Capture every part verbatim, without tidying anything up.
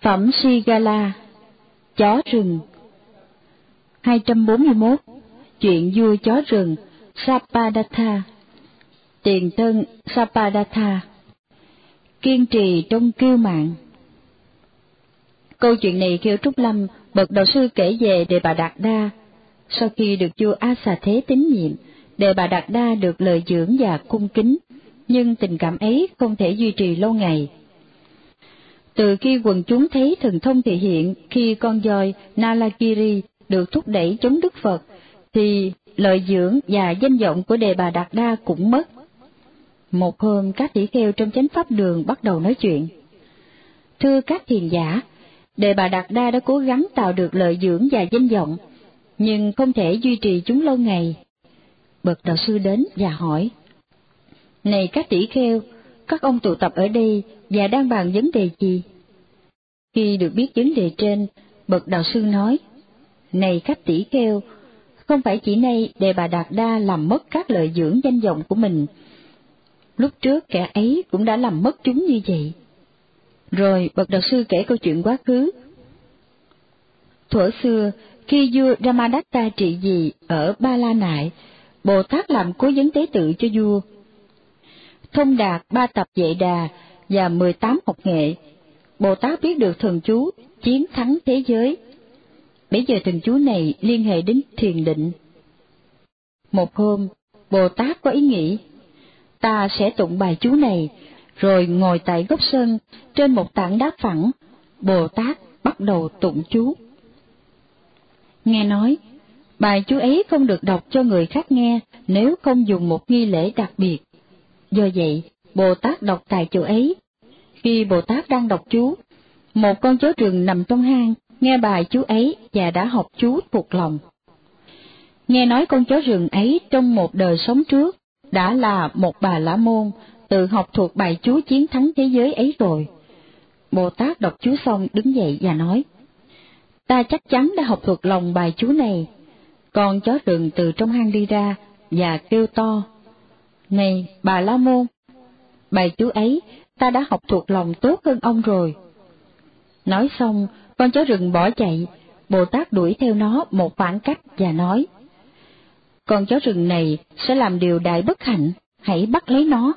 Phẩm Sigala, chó rừng. hai trăm bốn mươi mốt. Chuyện vua chó rừng Sapadatha. Tiền thân Sapadatha, kiên trì trong kiêu mạn. Câu chuyện này khi ở Trúc Lâm, bậc đạo sư kể về Đề Bà Đạt Đa. Sau khi được vua A Xà Thế tín nhiệm, Đề Bà Đạt Đa được lời dưỡng và cung kính, nhưng tình cảm ấy không thể duy trì lâu ngày. Từ khi quần chúng thấy thần thông thể hiện khi con voi Nalagiri được thúc đẩy chống Đức Phật, thì lợi dưỡng và danh vọng của Đề Bà Đạt Đa cũng mất. Một hôm, các tỷ kheo trong chánh pháp đường bắt đầu nói chuyện. Thưa các thiền giả, Đề Bà Đạt Đa đã cố gắng tạo được lợi dưỡng và danh vọng, nhưng không thể duy trì chúng lâu ngày. Bậc đạo sư đến và hỏi: Này các tỷ kheo, các ông tụ tập ở đây và đang bàn vấn đề gì? Khi được biết vấn đề trên, bậc đạo sư nói: Này các tỷ kheo, không phải chỉ nay Đề Bà Đạt Đa làm mất các lợi dưỡng danh vọng của mình, lúc trước kẻ ấy cũng đã làm mất chúng như vậy. Rồi bậc đạo sư kể câu chuyện quá khứ. Thuở xưa, khi vua Ramadatta trị vì ở Ba La Nại, Bồ Tát làm cố vấn tế tự cho vua. Thông đạt ba tập Vệ Đà và mười tám học nghệ, Bồ Tát biết được thần chú chiến thắng thế giới. Bây giờ thần chú này liên hệ đến thiền định. Một hôm, Bồ Tát có ý nghĩ: ta sẽ tụng bài chú này, rồi ngồi tại góc sân trên một tảng đá phẳng, Bồ Tát bắt đầu tụng chú. Nghe nói, bài chú ấy không được đọc cho người khác nghe nếu không dùng một nghi lễ đặc biệt. Do vậy, Bồ Tát đọc tại chỗ ấy. Khi Bồ Tát đang đọc chú, một con chó rừng nằm trong hang nghe bài chú ấy và đã học chú thuộc lòng. Nghe nói con chó rừng ấy trong một đời sống trước đã là một bà la môn, tự học thuộc bài chú chiến thắng thế giới ấy rồi. Bồ Tát đọc chú xong đứng dậy và nói: ta chắc chắn đã học thuộc lòng bài chú này. Con chó rừng từ trong hang đi ra và kêu to: này bà la môn, bài chú ấy ta đã học thuộc lòng tốt hơn ông rồi. Nói xong, con chó rừng bỏ chạy. Bồ Tát đuổi theo nó một khoảng cách và nói: con chó rừng này sẽ làm điều đại bất hạnh, hãy bắt lấy nó.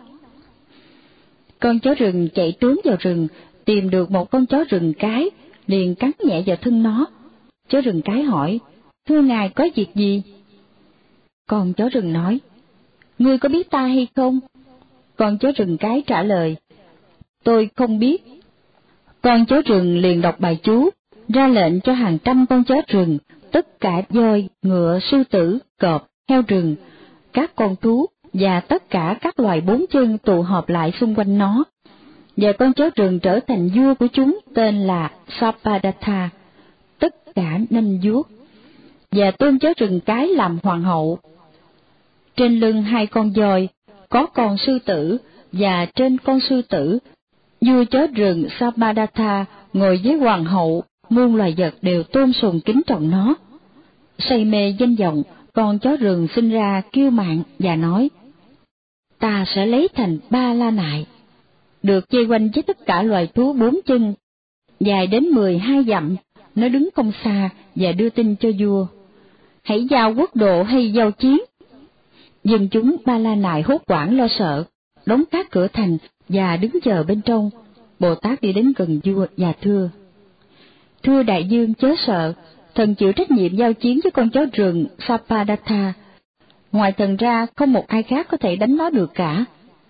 Con chó rừng chạy trốn vào rừng, tìm được một con chó rừng cái, liền cắn nhẹ vào thân nó. Chó rừng cái hỏi: thưa ngài, có việc gì? Con chó rừng nói: ngươi có biết ta hay không? Con chó rừng cái trả lời: tôi không biết. Con chó rừng liền đọc bài chú, ra lệnh cho hàng trăm con chó rừng, tất cả voi, ngựa, sư tử, cọp, heo rừng, các con thú và tất cả các loài bốn chân tụ họp lại xung quanh nó. Và con chó rừng trở thành vua của chúng, tên là Sapadatha, tất cả nanh vuốt, và tôn chó rừng cái làm hoàng hậu. Trên lưng hai con voi có con sư tử, và trên con sư tử, vua chó rừng Sapadatha ngồi với hoàng hậu, muôn loài vật đều tôn sùng kính trọng nó. Say mê danh vọng, con chó rừng sinh ra kiêu mạn và nói: ta sẽ lấy thành Ba La Nại, được vây quanh với tất cả loài thú bốn chân, dài đến mười hai dặm. Nó đứng không xa và đưa tin cho vua: hãy giao quốc độ hay giao chiến? Dân chúng Ba La Nại hốt hoảng lo sợ, đóng các cửa thành và đứng chờ bên trong. Bồ Tát đi đến gần vua và thưa: thưa đại dương, chớ sợ, thần chịu trách nhiệm giao chiến với con chó rừng Sapadatha. Ngoài thần ra, không một ai khác có thể đánh nó được cả.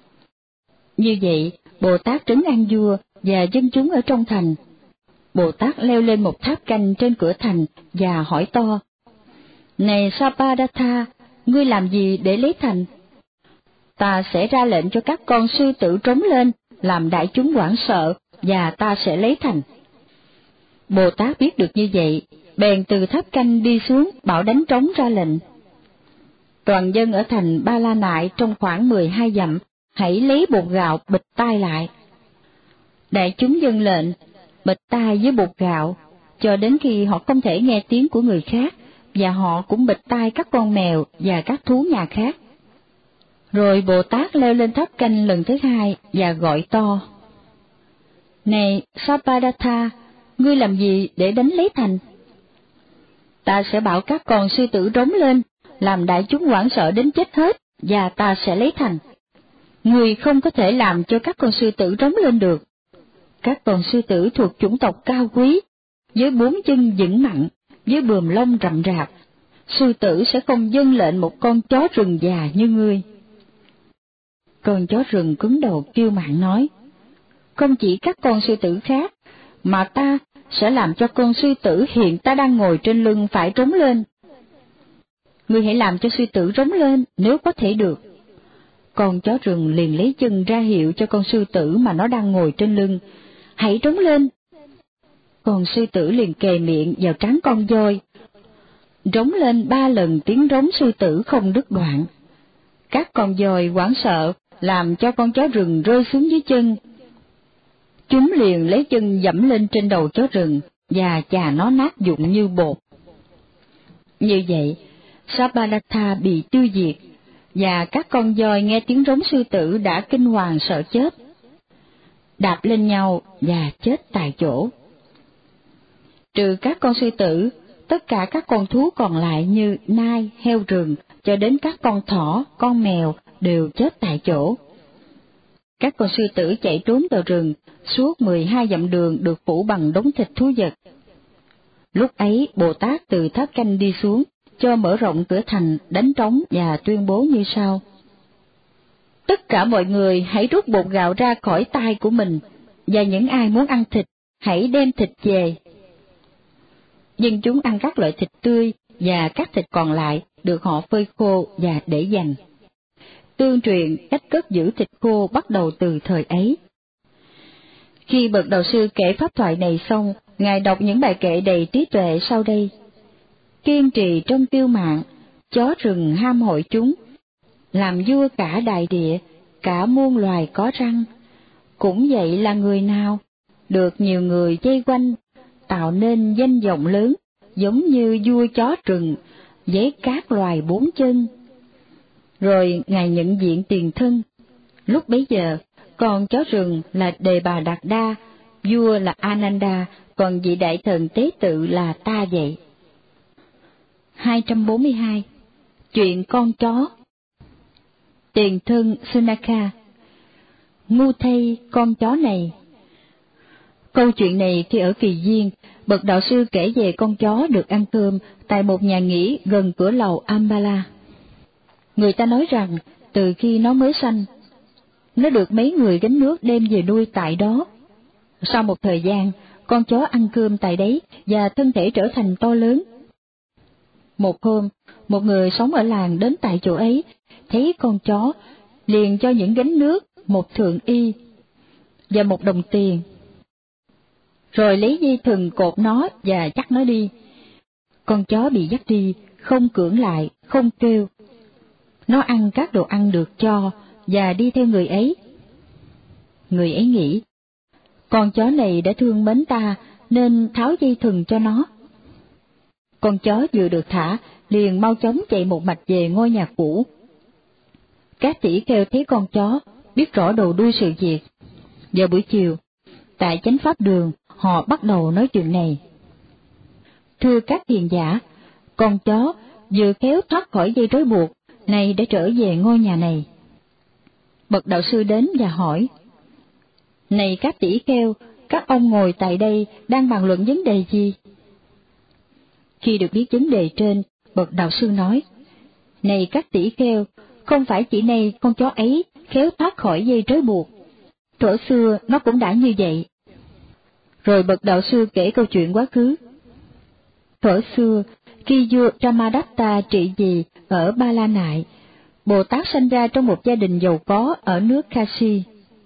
Như vậy, Bồ Tát trấn an vua và dân chúng ở trong thành. Bồ Tát leo lên một tháp canh trên cửa thành và hỏi to: này Sapadatha, ngươi làm gì để lấy thành? Ta sẽ ra lệnh cho các con sư tử trống lên, làm đại chúng hoảng sợ, và ta sẽ lấy thành. Bồ Tát biết được như vậy, bèn từ tháp canh đi xuống bảo đánh trống ra lệnh. Toàn dân ở thành Ba La Nại trong khoảng mười hai dặm, hãy lấy bột gạo bịt tai lại. Đại chúng dâng lệnh, bịt tai với bột gạo, cho đến khi họ không thể nghe tiếng của người khác, và họ cũng bịt tai các con mèo và các thú nhà khác. Rồi Bồ Tát leo lên tháp canh lần thứ hai và gọi to: này Sapadatha, ngươi làm gì để đánh lấy thành? Ta sẽ bảo các con sư tử rống lên, làm đại chúng hoảng sợ đến chết hết, và ta sẽ lấy thành. Ngươi không có thể làm cho các con sư tử rống lên được. Các con sư tử thuộc chủng tộc cao quý, với bốn chân vững mạnh, với buồm lông rậm rạp, sư tử sẽ không dâng lệnh một con chó rừng già như ngươi. Con chó rừng cứng đầu kiêu mạn nói, không chỉ các con sư tử khác, mà ta sẽ làm cho con sư tử hiện ta đang ngồi trên lưng phải trống lên. Ngươi hãy làm cho sư tử rống lên nếu có thể được. Con chó rừng liền lấy chân ra hiệu cho con sư tử mà nó đang ngồi trên lưng, hãy trống lên. Con sư tử liền kề miệng vào trán con voi, rống lên ba lần tiếng rống sư tử không đứt đoạn. Các con voi hoảng sợ, làm cho con chó rừng rơi xuống dưới chân. Chúng liền lấy chân dẫm lên trên đầu chó rừng, và chà nó nát vụn như bột. Như vậy, Sapadatha bị tiêu diệt, và các con voi nghe tiếng rống sư tử đã kinh hoàng sợ chết, đạp lên nhau và chết tại chỗ. Trừ các con sư tử, tất cả các con thú còn lại như nai, heo rừng, cho đến các con thỏ, con mèo đều chết tại chỗ. Các con sư tử chạy trốn vào rừng, suốt mười hai dặm đường được phủ bằng đống thịt thú vật. Lúc ấy Bồ Tát từ tháp canh đi xuống, cho mở rộng cửa thành, đánh trống và tuyên bố như sau. Tất cả mọi người hãy rút bột gạo ra khỏi tay của mình, và những ai muốn ăn thịt, hãy đem thịt về. Dân chúng ăn các loại thịt tươi, và các thịt còn lại được họ phơi khô và để dành. Tương truyền cách cất giữ thịt khô bắt đầu từ thời ấy. Khi bậc đạo sư kể pháp thoại này xong, Ngài đọc những bài kệ đầy trí tuệ sau đây. Kiên trì trong tiêu mạng, chó rừng ham hội chúng, làm vua cả đại địa, cả muôn loài có răng. Cũng vậy là người nào, được nhiều người vây quanh, tạo nên danh vọng lớn, giống như vua chó rừng, với các loài bốn chân. Rồi Ngài nhận diện tiền thân. Lúc bấy giờ, con chó rừng là Đề Bà Đạt Đa, vua là Ananda, còn vị đại thần tế tự là ta vậy. hai trăm bốn mươi hai. Chuyện con chó. Tiền thân Sunaka. Ngu thay con chó này. Câu chuyện này khi ở Kỳ Viên, bậc đạo sư kể về con chó được ăn cơm tại một nhà nghỉ gần cửa lầu Ambala. Người ta nói rằng, từ khi nó mới sanh, nó được mấy người gánh nước đem về nuôi tại đó. Sau một thời gian, con chó ăn cơm tại đấy và thân thể trở thành to lớn. Một hôm, một người sống ở làng đến tại chỗ ấy, thấy con chó, liền cho những gánh nước một thượng y và một đồng tiền, rồi lấy dây thừng cột nó và dắt nó đi. Con chó bị dắt đi, không cưỡng lại, không kêu. Nó ăn các đồ ăn được cho và đi theo người ấy. Người ấy nghĩ, con chó này đã thương mến ta nên tháo dây thừng cho nó. Con chó vừa được thả, liền mau chóng chạy một mạch về ngôi nhà cũ. Các tỷ kheo thấy con chó, biết rõ đầu đuôi sự việc. Vào buổi chiều, tại chánh pháp đường, họ bắt đầu nói chuyện này. Thưa các hiền giả, con chó vừa khéo thoát khỏi dây trói buộc, nay đã trở về ngôi nhà này. Bậc đạo sư đến và hỏi, này các tỷ kheo, các ông ngồi tại đây đang bàn luận vấn đề gì? Khi được biết vấn đề trên, bậc đạo sư nói, này các tỷ kheo, không phải chỉ nay con chó ấy khéo thoát khỏi dây trói buộc, thuở xưa nó cũng đã như vậy. Rồi bậc đạo sư kể câu chuyện quá khứ. Thuở xưa, khi vua Ramadatta trị vì ở Ba La Nại, Bồ Tát sanh ra trong một gia đình giàu có ở nước Kashi.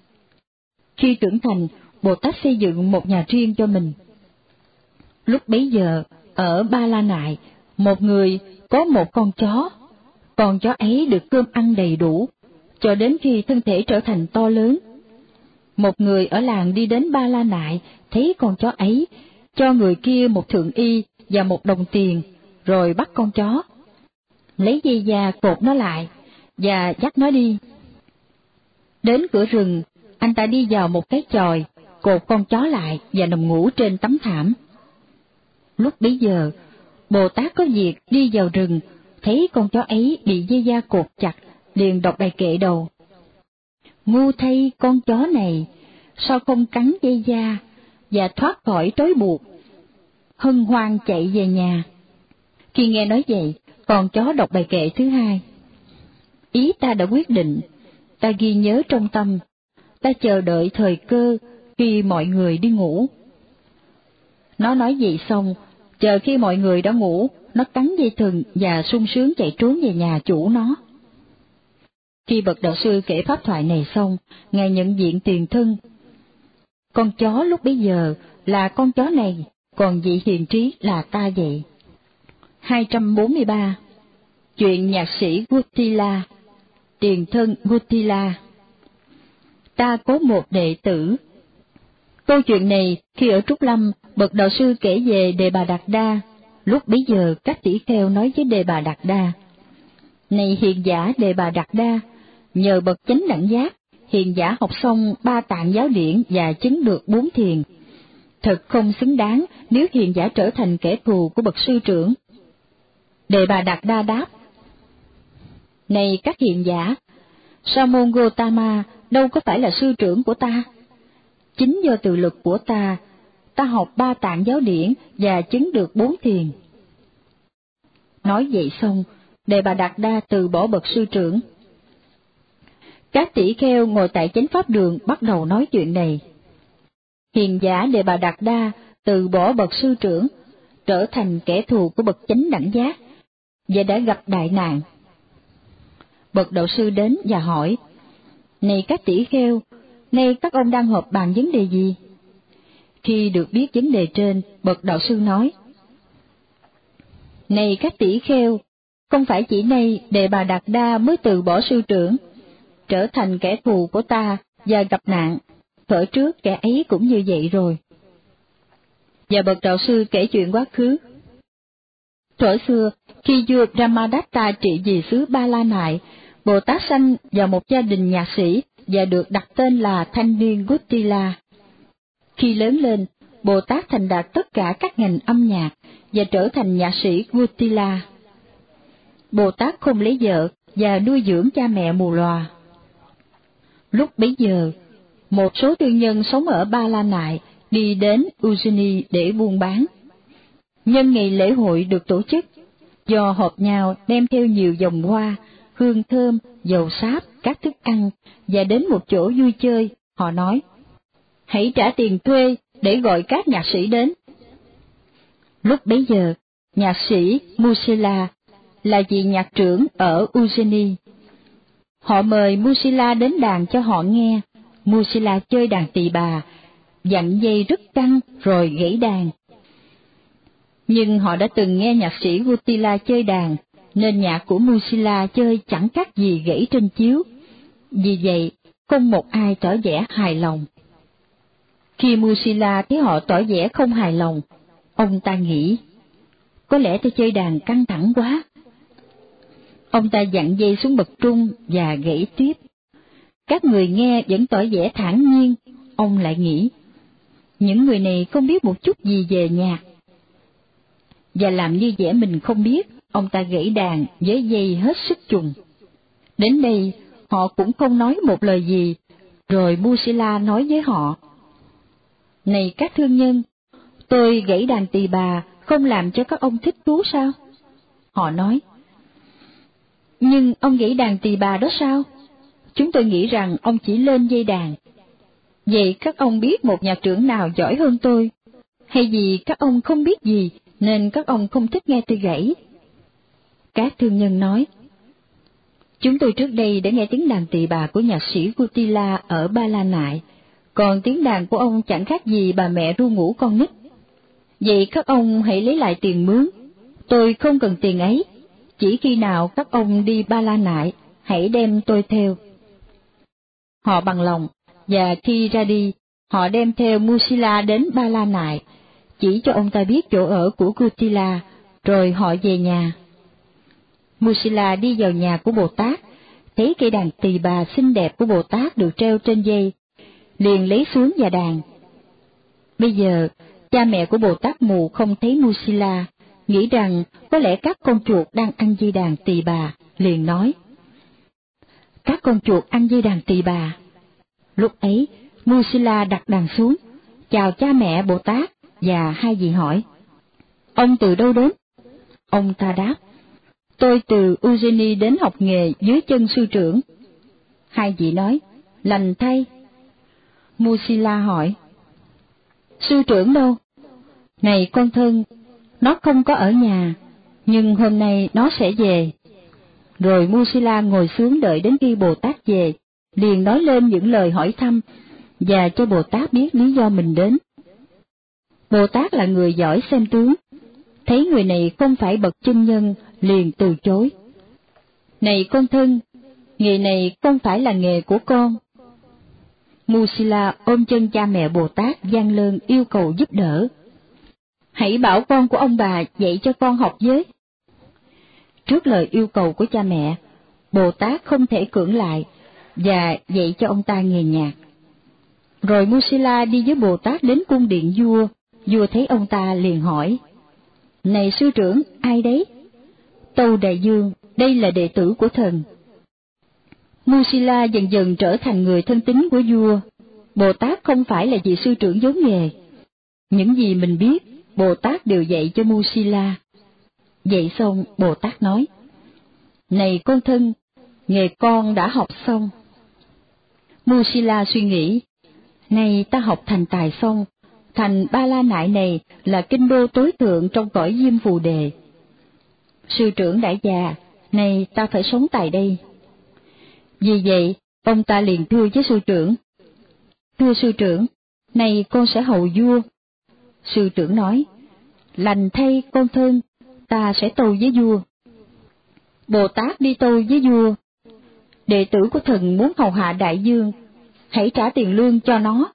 Khi trưởng thành, Bồ Tát xây dựng một nhà riêng cho mình. Lúc bấy giờ, ở Ba La Nại, một người có một con chó. Con chó ấy được cơm ăn đầy đủ, cho đến khi thân thể trở thành to lớn. Một người ở làng đi đến Ba La Nại, thấy con chó ấy, cho người kia một thượng y và một đồng tiền, rồi bắt con chó, lấy dây da cột nó lại, và dắt nó đi. Đến cửa rừng, anh ta đi vào một cái chòi, cột con chó lại và nằm ngủ trên tấm thảm. Lúc bấy giờ, Bồ Tát có việc đi vào rừng, thấy con chó ấy bị dây da cột chặt, liền đọc bài kệ đầu. Ngu thay con chó này, sao không cắn dây da và thoát khỏi trói buộc, hân hoan chạy về nhà. Khi nghe nói vậy, con chó đọc bài kệ thứ hai. Ý ta đã quyết định, ta ghi nhớ trong tâm, ta chờ đợi thời cơ khi mọi người đi ngủ. Nó nói vậy xong, chờ khi mọi người đã ngủ, nó cắn dây thừng và sung sướng chạy trốn về nhà chủ nó. Khi bậc đạo sư kể pháp thoại này xong, Ngài nhận diện tiền thân. Con chó lúc bấy giờ là con chó này, còn vị hiền trí là ta vậy. hai trăm bốn mươi ba. Chuyện nhạc sĩ Gutila. Tiền thân Gutila. Ta có một đệ tử. Câu chuyện này, khi ở Trúc Lâm, bậc đạo sư kể về Đề Bà Đạt Đa. Lúc bấy giờ, các tỷ kheo nói với Đề Bà Đạt Đa: Này hiền giả Đề Bà Đạt Đa, nhờ bậc chánh đẳng giác, hiền giả học xong ba tạng giáo điển và chứng được bốn thiền. Thật không xứng đáng nếu hiền giả trở thành kẻ thù của bậc sư trưởng. Đề Bà Đạt Đa đáp: Này các hiền giả, Sa môn Gotama đâu có phải là sư trưởng của ta. Chính do từ lực của ta, ta học ba tạng giáo điển và chứng được bốn thiền. Nói vậy xong, Đề Bà Đạt Đa từ bỏ bậc sư trưởng. Các tỷ kheo ngồi tại chánh pháp đường bắt đầu nói chuyện này. Hiền giả Đề Bà Đạt Đa từ bỏ bậc sư trưởng, trở thành kẻ thù của bậc chánh đẳng giác, và đã gặp đại nạn. Bậc đạo sư đến và hỏi: Này các tỷ kheo, nay các ông đang họp bàn vấn đề gì? Khi được biết vấn đề trên, bậc đạo sư nói: Này các tỷ kheo, không phải chỉ nay Đề Bà Đạt Đa mới từ bỏ sư trưởng, trở thành kẻ thù của ta và gặp nạn, thuở trước kẻ ấy cũng như vậy rồi. Và bậc đạo sư kể chuyện quá khứ. Thuở xưa, khi vua Brahmadatta trị vì xứ Ba La Nại, Bồ Tát sanh vào một gia đình nhạc sĩ và được đặt tên là thanh niên Gutila. Khi lớn lên, Bồ Tát thành đạt tất cả các ngành âm nhạc và trở thành nhạc sĩ Gutila. Bồ Tát không lấy vợ và nuôi dưỡng cha mẹ mù lòa. Lúc bấy giờ, một số thương nhân sống ở Ba La Nại đi đến Ujjaini để buôn bán. Nhân ngày lễ hội được tổ chức, do họp nhau đem theo nhiều vòng hoa, hương thơm, dầu sáp, các thức ăn, và đến một chỗ vui chơi, họ nói: Hãy trả tiền thuê để gọi các nhạc sĩ đến. Lúc bấy giờ, nhạc sĩ Musila là vị nhạc trưởng ở Ujjaini. Họ mời Musila đến đàn cho họ nghe. Musila chơi đàn tỳ bà, dặn dây rất căng rồi gãy đàn. Nhưng họ đã từng nghe nhạc sĩ Gutila chơi đàn, nên nhạc của Musila chơi chẳng khác gì gãy trên chiếu. Vì vậy, không một ai tỏ vẻ hài lòng. Khi Musila thấy họ tỏ vẻ không hài lòng, ông ta nghĩ: Có lẽ tôi chơi đàn căng thẳng quá. Ông ta dặn dây xuống bậc trung và gãy tiếp. Các người nghe vẫn tỏ vẻ thản nhiên, ông lại nghĩ: Những người này không biết một chút gì về nhạc. Và làm như vẻ mình không biết, ông ta gãy đàn với dây hết sức chùng. Đến đây, họ cũng không nói một lời gì, rồi Musila nói với họ: Này các thương nhân, tôi gãy đàn tỳ bà không làm cho các ông thích thú sao? Họ nói: Nhưng ông gãy đàn tỳ bà đó sao? Chúng tôi nghĩ rằng ông chỉ lên dây đàn. Vậy các ông biết một nhạc trưởng nào giỏi hơn tôi? Hay vì các ông không biết gì nên các ông không thích nghe tôi gãy? Các thương nhân nói: Chúng tôi trước đây đã nghe tiếng đàn tỳ bà của nhạc sĩ Gutila ở Ba La Nại, còn tiếng đàn của ông chẳng khác gì bà mẹ ru ngủ con nít. Vậy các ông hãy lấy lại tiền mướn, tôi không cần tiền ấy, chỉ khi nào các ông đi Ba La Nại, hãy đem tôi theo. Họ bằng lòng, và khi ra đi, họ đem theo Musila đến Ba La Nại, chỉ cho ông ta biết chỗ ở của Gutila, rồi họ về nhà. Musila đi vào nhà của Bồ Tát, thấy cây đàn tỳ bà xinh đẹp của Bồ Tát được treo trên dây, liền lấy xuống và đàn, Bây giờ, cha mẹ của Bồ Tát mù không thấy Musila, nghĩ rằng có lẽ các con chuột đang ăn dây đàn tỳ bà, liền nói: các con chuột ăn dây đàn tỳ bà. Lúc ấy, Musila đặt đàn xuống, chào cha mẹ Bồ Tát, và hai vị hỏi: ông từ đâu đến? Ông ta đáp: tôi từ Ujjaini đến học nghề dưới chân sư trưởng. Hai vị nói: lành thay. Musila hỏi: sư trưởng đâu? Này con thân, nó không có ở nhà, nhưng hôm nay nó sẽ về. Rồi Musila ngồi xuống đợi đến khi Bồ Tát về, liền nói lên những lời hỏi thăm, và cho Bồ Tát biết lý do mình đến. Bồ Tát là người giỏi xem tướng, thấy người này không phải bậc chân nhân, liền từ chối. Này con thân, nghề này không phải là nghề của con. Musila ôm chân cha mẹ Bồ Tát van lơn yêu cầu giúp đỡ. Hãy bảo con của ông bà dạy cho con học với. Trước lời yêu cầu của cha mẹ, Bồ Tát không thể cưỡng lại, và dạy cho ông ta nghề nhạc. Rồi Musila đi với Bồ Tát đến cung điện vua, vua thấy ông ta liền hỏi: này sư trưởng, ai đấy? Tâu Đại Dương, đây là đệ tử của thần. Musila dần dần trở thành người thân tín của vua. Bồ Tát không phải là vị sư trưởng vốn nghề. Những gì mình biết, Bồ Tát đều dạy cho Musila. Dạy xong, Bồ Tát nói: này con thân, nghề con đã học xong. Musila suy nghĩ: này ta học thành tài xong, thành Ba La Nại này là kinh đô tối thượng trong cõi Diêm Phù Đề. Sư trưởng đã già, này ta phải sống tại đây. Vì vậy, ông ta liền thưa với sư trưởng: thưa sư trưởng, này con sẽ hầu vua. Sư trưởng nói: lành thay con thân, ta sẽ tâu với vua. Bồ Tát đi tâu với vua: đệ tử của thần muốn hầu hạ đại dương, hãy trả tiền lương cho nó.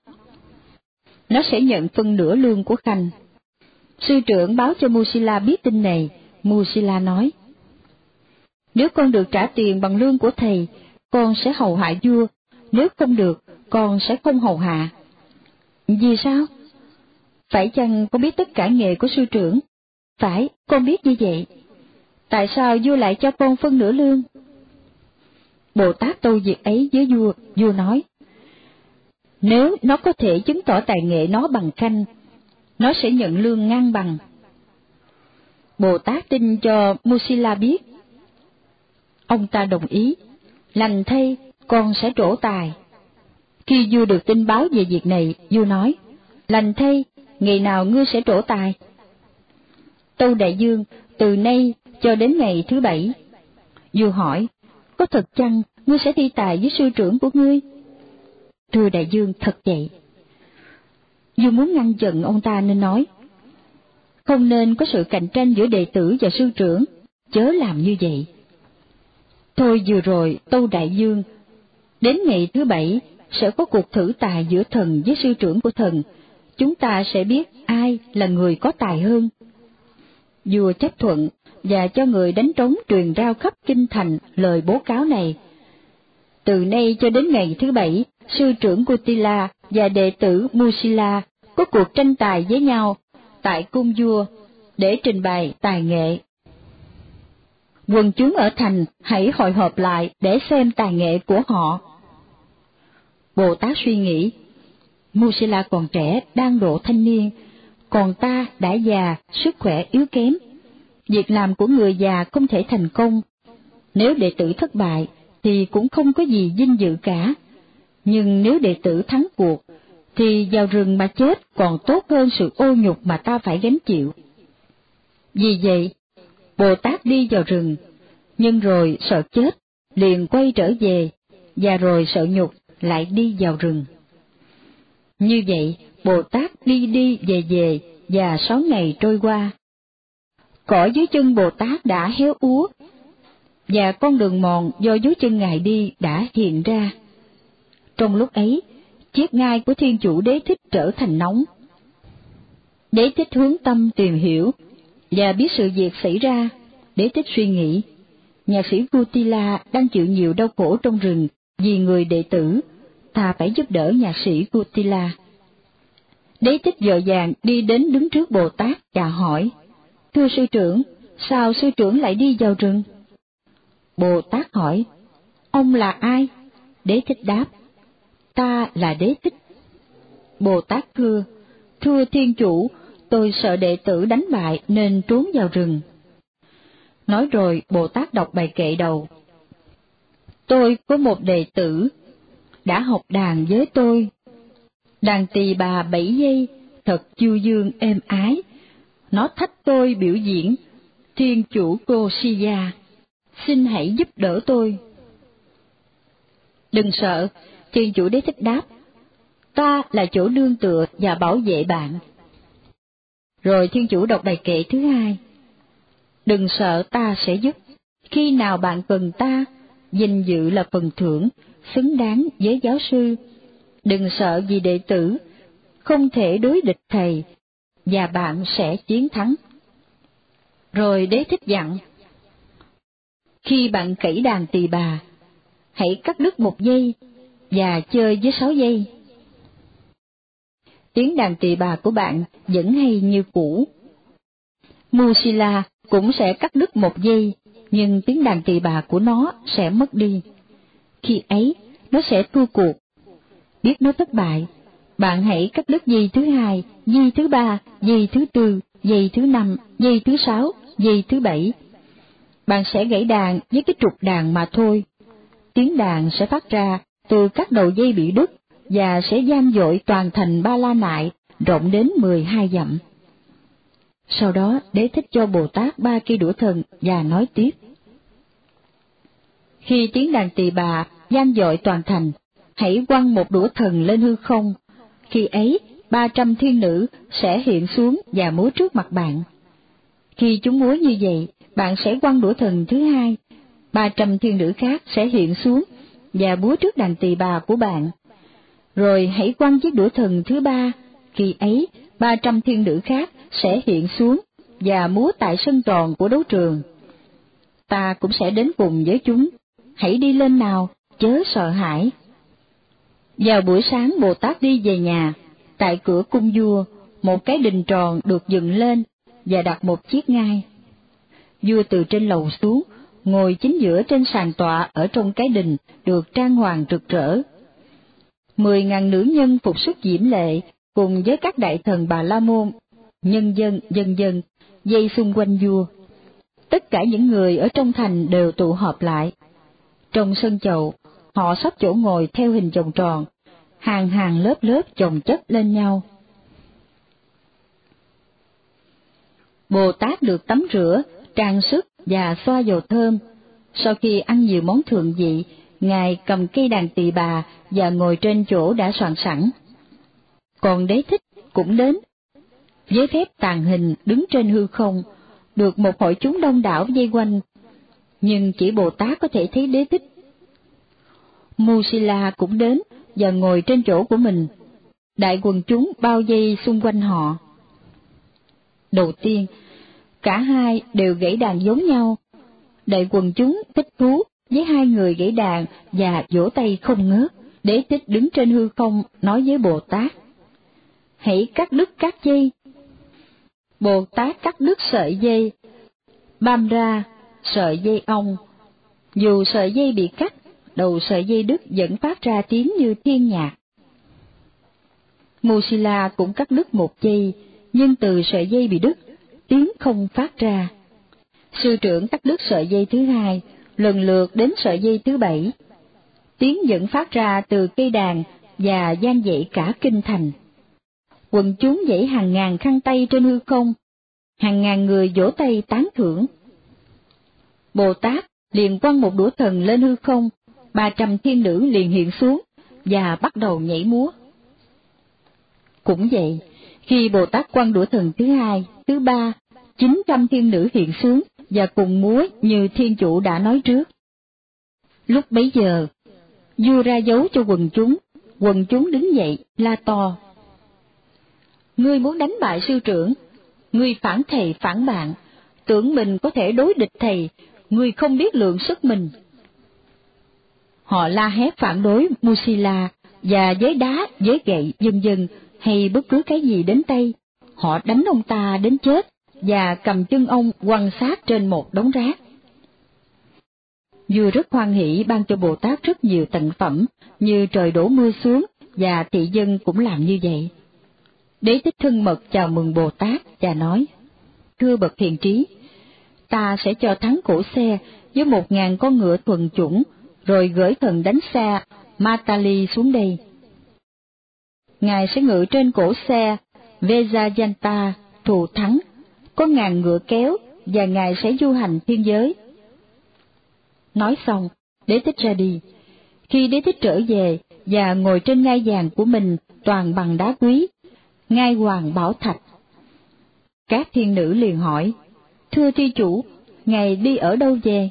Nó sẽ nhận phân nửa lương của khanh. Sư trưởng báo cho Musila biết tin này. Musila nói: nếu con được trả tiền bằng lương của thầy, con sẽ hầu hạ vua, nếu không được, con sẽ không hầu hạ. Vì sao? Phải chăng con biết tất cả nghề của sư trưởng? Phải, con biết như vậy. Tại sao vua lại cho con phân nửa lương? Bồ Tát tâu việc ấy với vua, vua nói: nếu nó có thể chứng tỏ tài nghệ nó bằng khanh, nó sẽ nhận lương ngang bằng. Bồ Tát tin cho Musila biết. Ông ta đồng ý: lành thay, con sẽ trổ tài. Khi vua được tin báo về việc này, vua nói: lành thay, ngày nào ngươi sẽ trổ tài? Tâu Đại Dương, từ nay cho đến ngày thứ bảy. Vua hỏi: có thật chăng ngươi sẽ thi tài với sư trưởng của ngươi? Thưa Đại Dương, thật vậy. Vua muốn ngăn giận ông ta nên nói: không nên có sự cạnh tranh giữa đệ tử và sư trưởng, chớ làm như vậy. Thôi vừa rồi, Tâu Đại Dương, đến ngày thứ bảy sẽ có cuộc thử tài giữa thần với sư trưởng của thần, chúng ta sẽ biết ai là người có tài hơn. Vua chấp thuận và cho người đánh trống truyền rao khắp kinh thành lời bố cáo này: từ nay cho đến ngày thứ bảy, sư trưởng Kutila và đệ tử Musila có cuộc tranh tài với nhau tại cung vua để trình bày tài nghệ. Quần chúng ở thành hãy hội họp lại để xem tài nghệ của họ. Bồ Tát suy nghĩ: Musila còn trẻ, đang độ thanh niên, còn ta đã già, sức khỏe yếu kém. Việc làm của người già không thể thành công. Nếu đệ tử thất bại, thì cũng không có gì vinh dự cả. Nhưng nếu đệ tử thắng cuộc, thì vào rừng mà chết còn tốt hơn sự ô nhục mà ta phải gánh chịu. Vì vậy, Bồ Tát đi vào rừng, nhưng rồi sợ chết, liền quay trở về, và rồi sợ nhục, lại đi vào rừng. Như vậy, Bồ Tát đi đi về về, và sáu ngày trôi qua. Cỏ dưới chân Bồ Tát đã héo úa, và con đường mòn do dưới chân Ngài đi đã hiện ra. Trong lúc ấy, chiếc ngai của Thiên Chủ Đế Thích trở thành nóng. Đế Thích hướng tâm tìm hiểu, và biết sự việc xảy ra. Đế Thích suy nghĩ: nhạc sĩ Kutila đang chịu nhiều đau khổ trong rừng vì người đệ tử, ta phải giúp đỡ nhạc sĩ Kutila. Đế thích vội vàng đi đến đứng trước Bồ Tát và hỏi, thưa sư trưởng, sao sư trưởng lại đi vào rừng? Bồ Tát hỏi, ông là ai? Đế thích đáp, ta là Đế thích. Bồ Tát thưa, thưa thiên chủ, tôi sợ đệ tử đánh bại nên trốn vào rừng. Nói rồi Bồ Tát đọc bài kệ đầu. Tôi có một đệ tử, đã học đàn với tôi. Đàn tỳ bà bảy giây, thật chiêu dương êm ái. Nó thách tôi biểu diễn, thiên chủ Kosiya, xin hãy giúp đỡ tôi. Đừng sợ, thiên chủ Đế thích đáp, ta là chỗ nương tựa và bảo vệ bạn. Rồi thiên chủ đọc bài kệ thứ hai. Đừng sợ, ta sẽ giúp. Khi nào bạn cần ta, vinh dự là phần thưởng, xứng đáng với giáo sư. Đừng sợ vì đệ tử, không thể đối địch thầy, và bạn sẽ chiến thắng. Rồi Đế thích dặn, khi bạn khẩy đàn tỳ bà, hãy cắt đứt một giây và chơi với sáu giây. Tiếng đàn tỳ bà của bạn vẫn hay như cũ. Musila cũng sẽ cắt đứt một giây, nhưng tiếng đàn tỳ bà của nó sẽ mất đi. Khi ấy, nó sẽ thua cuộc. Biết nó thất bại, bạn hãy cắt đứt giây thứ hai, giây thứ ba, giây thứ tư, giây thứ năm, giây thứ sáu, giây thứ bảy. Bạn sẽ gãy đàn với cái trục đàn mà thôi. Tiếng đàn sẽ phát ra từ các đầu dây bị đứt và sẽ vang dội toàn thành Ba La Nại, rộng đến mười hai dặm. Sau đó Đế thích cho Bồ Tát ba cây đũa thần và nói tiếp. Khi tiếng đàn tỳ bà vang dội toàn thành, hãy quăng một đũa thần lên hư không. Khi ấy, ba trăm thiên nữ sẽ hiện xuống và múa trước mặt bạn. Khi chúng múa như vậy, bạn sẽ quăng đũa thần thứ hai, ba trăm thiên nữ khác sẽ hiện xuống và múa trước đàn tỳ bà của bạn. Rồi hãy quăng chiếc đũa thần thứ ba, khi ấy ba trăm thiên nữ khác sẽ hiện xuống và múa tại sân tròn của đấu trường. Ta cũng sẽ đến cùng với chúng, hãy đi lên nào, chớ sợ hãi. Vào buổi sáng Bồ Tát đi về nhà, tại cửa cung vua, một cái đình tròn được dựng lên và đặt một chiếc ngai. Vua từ trên lầu xuống, ngồi chính giữa trên sàn tọa ở trong cái đình được trang hoàng rực rỡ. Mười ngàn nữ nhân phục sức diễm lệ, cùng với các đại thần Bà La Môn, nhân dân, dân dân, dây xung quanh vua. Tất cả những người ở trong thành đều tụ họp lại. Trong sân chầu, họ sắp chỗ ngồi theo hình vòng tròn, hàng hàng lớp lớp chồng chất lên nhau. Bồ Tát được tắm rửa, trang sức và xoa dầu thơm. Sau khi ăn nhiều món thượng vị, Ngài cầm cây đàn tỳ bà và ngồi trên chỗ đã soạn sẵn. Còn Đế thích cũng đến, với phép tàng hình đứng trên hư không, được một hội chúng đông đảo vây quanh, nhưng chỉ Bồ Tát có thể thấy Đế thích. Musila cũng đến và ngồi trên chỗ của mình, đại quần chúng bao vây xung quanh họ. Đầu tiên, cả hai đều gãy đàn giống nhau. Đại quần chúng thích thú với hai người gãy đàn và vỗ tay không ngớt. Đế thích đứng trên hư không nói với Bồ Tát, hãy cắt đứt các dây. Bồ Tát cắt đứt sợi dây bam ra, sợi dây ong. Dù sợi dây bị cắt, đầu sợi dây đứt vẫn phát ra tiếng như thiên nhạc. Musila cũng cắt đứt một dây, nhưng từ sợi dây bị đứt, tiếng không phát ra. Sư trưởng cắt đứt sợi dây thứ hai, lần lượt đến sợi dây thứ bảy. Tiếng vẫn phát ra từ cây đàn và vang dậy cả kinh thành. Quần chúng dãy hàng ngàn khăn tay trên hư không, hàng ngàn người vỗ tay tán thưởng. Bồ Tát liền quăng một đũa thần lên hư không, ba trăm thiên nữ liền hiện xuống và bắt đầu nhảy múa. Cũng vậy, khi Bồ Tát quăng đũa thần thứ hai, thứ ba, chín trăm thiên nữ hiện xuống và cùng múa như thiên chủ đã nói trước. Lúc bấy giờ, vua ra dấu cho quần chúng, quần chúng đứng dậy la to: ngươi muốn đánh bại sư trưởng, ngươi phản thầy phản bạn, tưởng mình có thể đối địch thầy, ngươi không biết lượng sức mình. Họ la hét phản đối Musila và với đá, với gậy, vân vân, hay bất cứ cái gì đến tay, họ đánh ông ta đến chết và cầm chân ông quăng xác trên một đống rác. Vua rất hoan hỷ ban cho Bồ Tát rất nhiều tịnh phẩm, như trời đổ mưa xuống, và thị dân cũng làm như vậy. Đế Thích thân mật chào mừng Bồ Tát và nói: Thưa bậc hiền trí, ta sẽ cho thắng cổ xe với một ngàn con ngựa thuần chủng, rồi gửi thần đánh xa Matali xuống đây. Ngài sẽ ngự trên cổ xe Vejayanta thù thắng, có ngàn ngựa kéo, và ngài sẽ du hành thiên giới. Nói xong, Đế Thích ra đi. Khi Đế Thích trở về và ngồi trên ngai vàng của mình toàn bằng đá quý, ngai hoàng bảo thạch, các thiên nữ liền hỏi: Thưa tri chủ, ngài đi ở đâu về?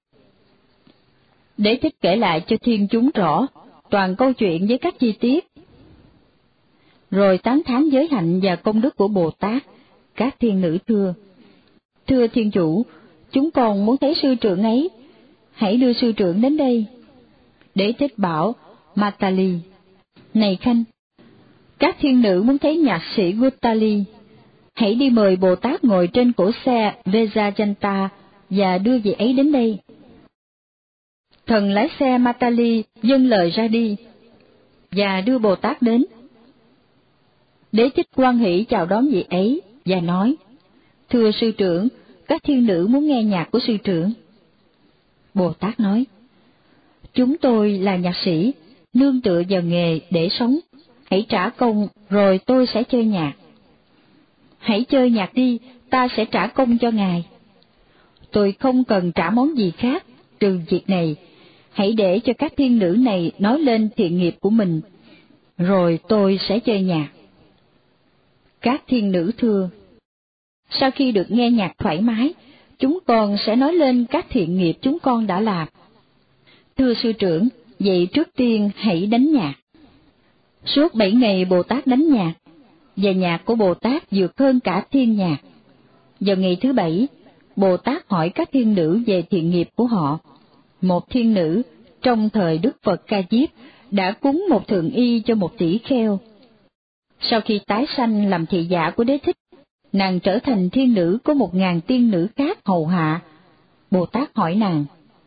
Đế Thích kể lại cho thiên chúng rõ toàn câu chuyện với các chi tiết, rồi tán thán giới hạnh và công đức của Bồ Tát. Các thiên nữ thưa: Thưa thiên chủ, chúng con muốn thấy sư trưởng ấy, hãy đưa sư trưởng đến đây. Đế Thích bảo Matali: Này khanh, các thiên nữ muốn thấy nhạc sĩ Gutali, hãy đi mời Bồ Tát ngồi trên cổ xe Vejayanta và đưa vị ấy đến đây. Thần lái xe Matali dâng lời ra đi và đưa Bồ Tát đến. Đế Thích hoan hỷ chào đón vị ấy và nói: Thưa sư trưởng, các thiên nữ muốn nghe nhạc của sư trưởng. Bồ Tát nói: Chúng tôi là nhạc sĩ, nương tựa vào nghề để sống, hãy trả công rồi tôi sẽ chơi nhạc. Hãy chơi nhạc đi, ta sẽ trả công cho ngài. Tôi không cần trả món gì khác trừ việc này, hãy để cho các thiên nữ này nói lên thiện nghiệp của mình, rồi tôi sẽ chơi nhạc. Các thiên nữ thưa: Sau khi được nghe nhạc thoải mái, chúng con sẽ nói lên các thiện nghiệp chúng con đã làm. Thưa sư trưởng, vậy trước tiên hãy đánh nhạc. Suốt bảy ngày Bồ Tát đánh nhạc, và nhạc của Bồ Tát vượt hơn cả thiên nhạc. Vào ngày thứ bảy, Bồ Tát hỏi các thiên nữ về thiện nghiệp của họ. Một thiên nữ, trong thời Đức Phật Ca Diếp, đã cúng một thượng y cho một tỷ kheo. Sau khi tái sanh làm thị giả của Đế Thích, nàng trở thành thiên nữ của một ngàn tiên nữ khác hầu hạ. Bồ Tát hỏi nàng: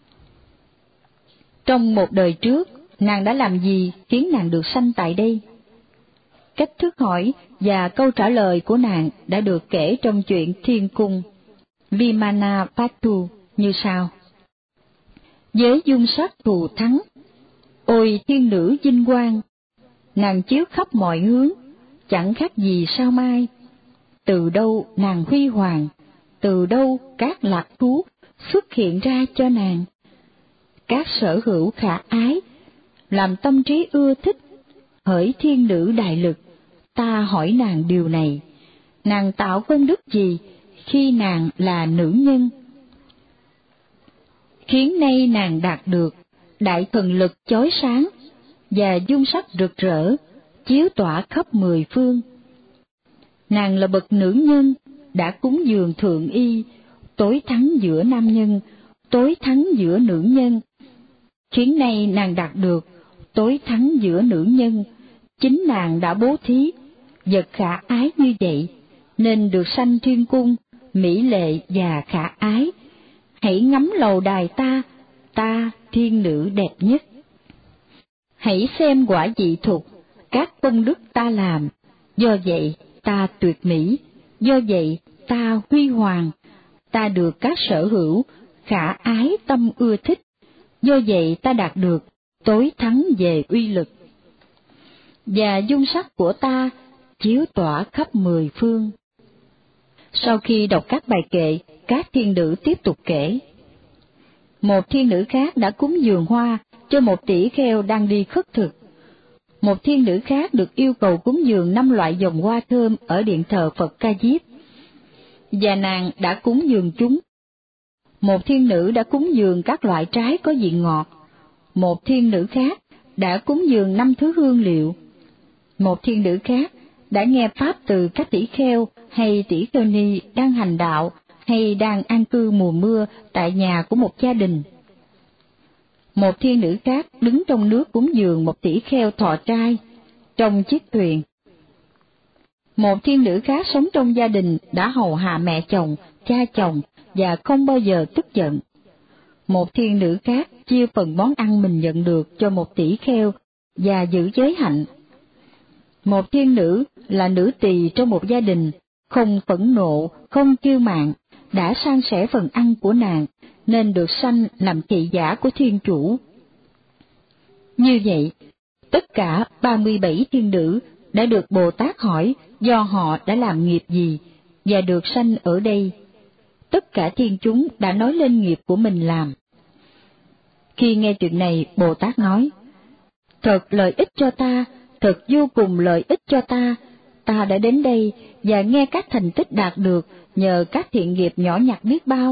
Trong một đời trước, nàng đã làm gì khiến nàng được sanh tại đây? Cách thức hỏi và câu trả lời của nàng đã được kể trong chuyện Thiên Cung Vimanapattu như sau: Với dung sắc thù thắng, ôi thiên nữ vinh quang, nàng chiếu khắp mọi hướng, chẳng khác gì sao mai. Từ đâu nàng huy hoàng, từ đâu các lạc thú xuất hiện ra cho nàng. Các sở hữu khả ái, làm tâm trí ưa thích, hỡi thiên nữ đại lực, ta hỏi nàng điều này, nàng tạo công đức gì khi nàng là nữ nhân? Khiến nay nàng đạt được đại thần lực chói sáng, và dung sắc rực rỡ, chiếu tỏa khắp mười phương. Nàng là bậc nữ nhân, đã cúng dường thượng y, tối thắng giữa nam nhân, tối thắng giữa nữ nhân. Khiến nay nàng đạt được tối thắng giữa nữ nhân, chính nàng đã bố thí, vật khả ái như vậy, nên được sanh thiên cung, mỹ lệ và khả ái. Hãy ngắm lầu đài ta, ta thiên nữ đẹp nhất. Hãy xem quả vị thục, các công đức ta làm, do vậy ta tuyệt mỹ, do vậy ta huy hoàng, ta được các sở hữu, khả ái tâm ưa thích, do vậy ta đạt được tối thắng về uy lực. Và dung sắc của ta chiếu tỏa khắp mười phương. Sau khi đọc các bài kệ, các thiên nữ tiếp tục kể. Một thiên nữ khác đã cúng dường hoa cho một tỷ kheo đang đi khất thực. Một thiên nữ khác được yêu cầu cúng dường năm loại dòng hoa thơm ở điện thờ Phật Ca Diếp, và nàng đã cúng dường chúng. Một thiên nữ đã cúng dường các loại trái có vị ngọt. Một thiên nữ khác đã cúng dường năm thứ hương liệu. Một thiên nữ khác đã nghe pháp từ các tỷ kheo hay tỷ kheo ni đang hành đạo hay đang an cư mùa mưa tại nhà của một gia đình. Một thiên nữ khác đứng trong nước cúng dường một tỷ kheo thọ trai trong chiếc thuyền. Một thiên nữ khác sống trong gia đình đã hầu hạ mẹ chồng, cha chồng và không bao giờ tức giận. Một thiên nữ khác chia phần món ăn mình nhận được cho một tỷ kheo và giữ giới hạnh. Một thiên nữ là nữ tỳ trong một gia đình, không phẫn nộ, không kiêu mạn, đã san sẻ phần ăn của nàng, nên được sanh làm thị giả của thiên chủ. Như vậy, tất cả ba mươi bảy thiên nữ đã được Bồ Tát hỏi do họ đã làm nghiệp gì, và được sanh ở đây. Tất cả thiên chúng đã nói lên nghiệp của mình làm. Khi nghe chuyện này, Bồ Tát nói, thật lợi ích cho ta, thật vô cùng lợi ích cho ta, ta đã đến đây và nghe các thành tích đạt được nhờ các thiện nghiệp nhỏ nhặt biết bao.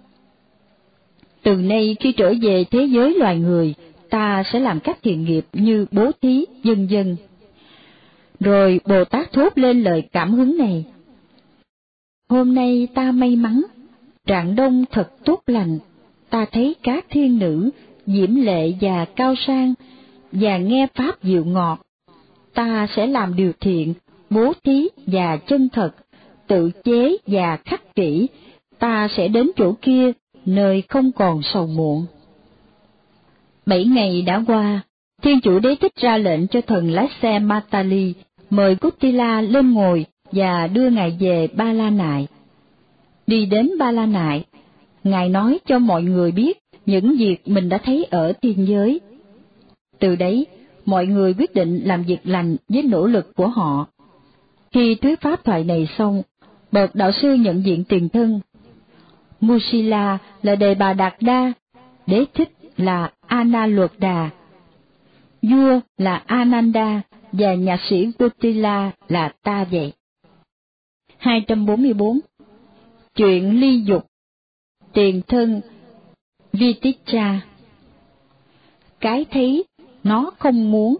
Từ nay khi trở về thế giới loài người, ta sẽ làm các thiện nghiệp như bố thí, vân vân. Rồi Bồ Tát thốt lên lời cảm hứng này. Hôm nay ta may mắn, rạng đông thật tốt lành, ta thấy các thiên nữ, diễm lệ và cao sang, và nghe pháp dịu ngọt. Ta sẽ làm điều thiện, bố thí và chân thật, tự chế và khắc kỷ, ta sẽ đến chỗ kia, nơi không còn sầu muộn. Bảy ngày đã qua, Thiên chủ Đế Thích ra lệnh cho thần lái xe Matali, mời Kutila lên ngồi và đưa ngài về Ba La Nại. Đi đến Ba La Nại, ngài nói cho mọi người biết những việc mình đã thấy ở thiên giới. Từ đấy, mọi người quyết định làm việc lành với nỗ lực của họ. Khi thuyết pháp thoại này xong, bậc đạo sư nhận diện tiền thân. Musila là Đề Bà Đạt Đa, Đế Thích là Analuddha, vua là Ananda và nhạc sĩ Kutila là ta vậy. hai trăm bốn mươi bốn. Chuyện ly dục. Tiền thân Viticha. Cái thấy nó không muốn.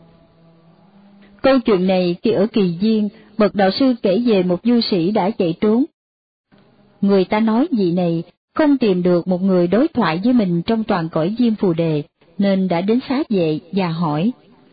Câu chuyện này khi ở Kỳ Viên, bậc đạo sư kể về một du sĩ đã chạy trốn. Người ta nói vị này không tìm được một người đối thoại với mình trong toàn cõi Diêm Phù Đề, nên đã đến xá vệ và hỏi: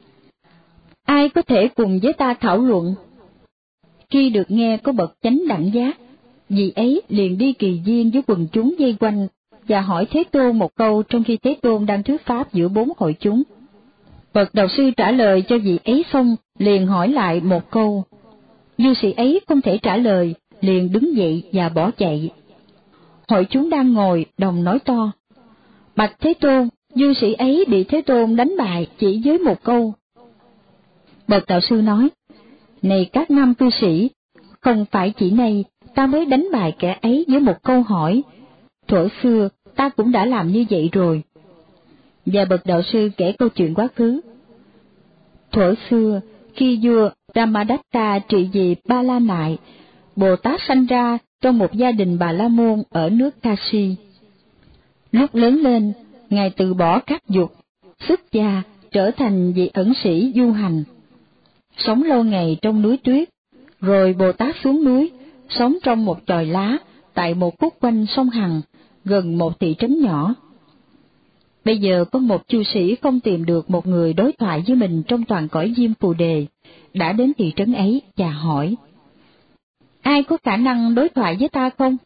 ai có thể cùng với ta thảo luận? Khi được nghe có bậc chánh đẳng giác, vị ấy liền đi Kỳ Viên với quần chúng vây quanh và hỏi Thế Tôn một câu trong khi Thế Tôn đang thuyết pháp giữa bốn hội chúng. Bậc đạo sư trả lời cho vị ấy xong, liền hỏi lại một câu. Du sĩ ấy không thể trả lời, liền đứng dậy và bỏ chạy. Hội chúng đang ngồi đồng nói to: bạch Thế Tôn, du sĩ ấy bị Thế Tôn đánh bại chỉ với một câu. Bậc đạo sư nói: này các nam cư sĩ, không phải chỉ nay ta mới đánh bại kẻ ấy với một câu hỏi, thuở xưa ta cũng đã làm như vậy rồi. Và bậc đạo sư kể câu chuyện quá khứ. Thuở xưa, khi vua Ramadatta trị vì Ba La Nại, Bồ Tát sanh ra trong một gia đình Bà La Môn ở nước Kashi. Lúc lớn lên, ngài từ bỏ các dục, xuất gia, trở thành vị ẩn sĩ du hành. Sống lâu ngày trong núi tuyết, rồi Bồ Tát xuống núi, sống trong một chòi lá tại một khúc quanh sông Hằng, gần một thị trấn nhỏ. Bây giờ có một chu sĩ không tìm được một người đối thoại với mình trong toàn cõi Diêm Phù Đề, đã đến thị trấn ấy và hỏi: ai có khả năng đối thoại với ta không?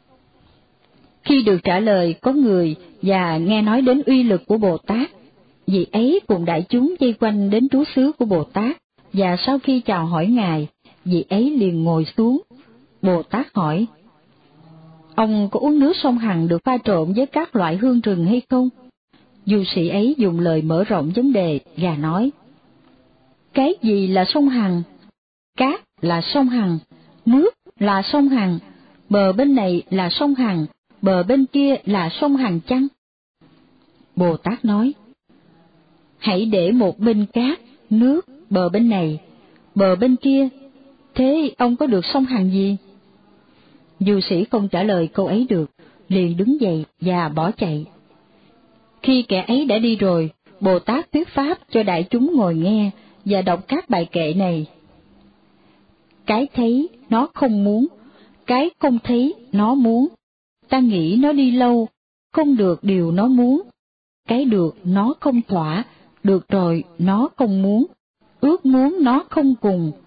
Khi được trả lời có người và nghe nói đến uy lực của Bồ Tát, vị ấy cùng đại chúng vây quanh đến trú xứ của Bồ Tát, và sau khi chào hỏi ngài, vị ấy liền ngồi xuống. Bồ Tát hỏi: ông có uống nước sông Hằng được pha trộn với các loại hương rừng hay không? Du sĩ ấy dùng lời mở rộng vấn đề và nói: cái gì là sông Hằng? Cát là sông Hằng, nước là sông Hằng, bờ bên này là sông Hằng, bờ bên kia là sông Hằng chăng? Bồ Tát nói: hãy để một bên cát, nước, bờ bên này, bờ bên kia, thế ông có được sông Hằng gì? Du sĩ không trả lời câu ấy được, liền đứng dậy và bỏ chạy. Khi kẻ ấy đã đi rồi, Bồ Tát thuyết pháp cho đại chúng ngồi nghe và đọc các bài kệ này. Cái thấy nó không muốn, cái không thấy nó muốn. Ta nghĩ nó đi lâu, không được điều nó muốn. Cái được nó không thỏa, được rồi nó không muốn. Ước muốn nó không cùng,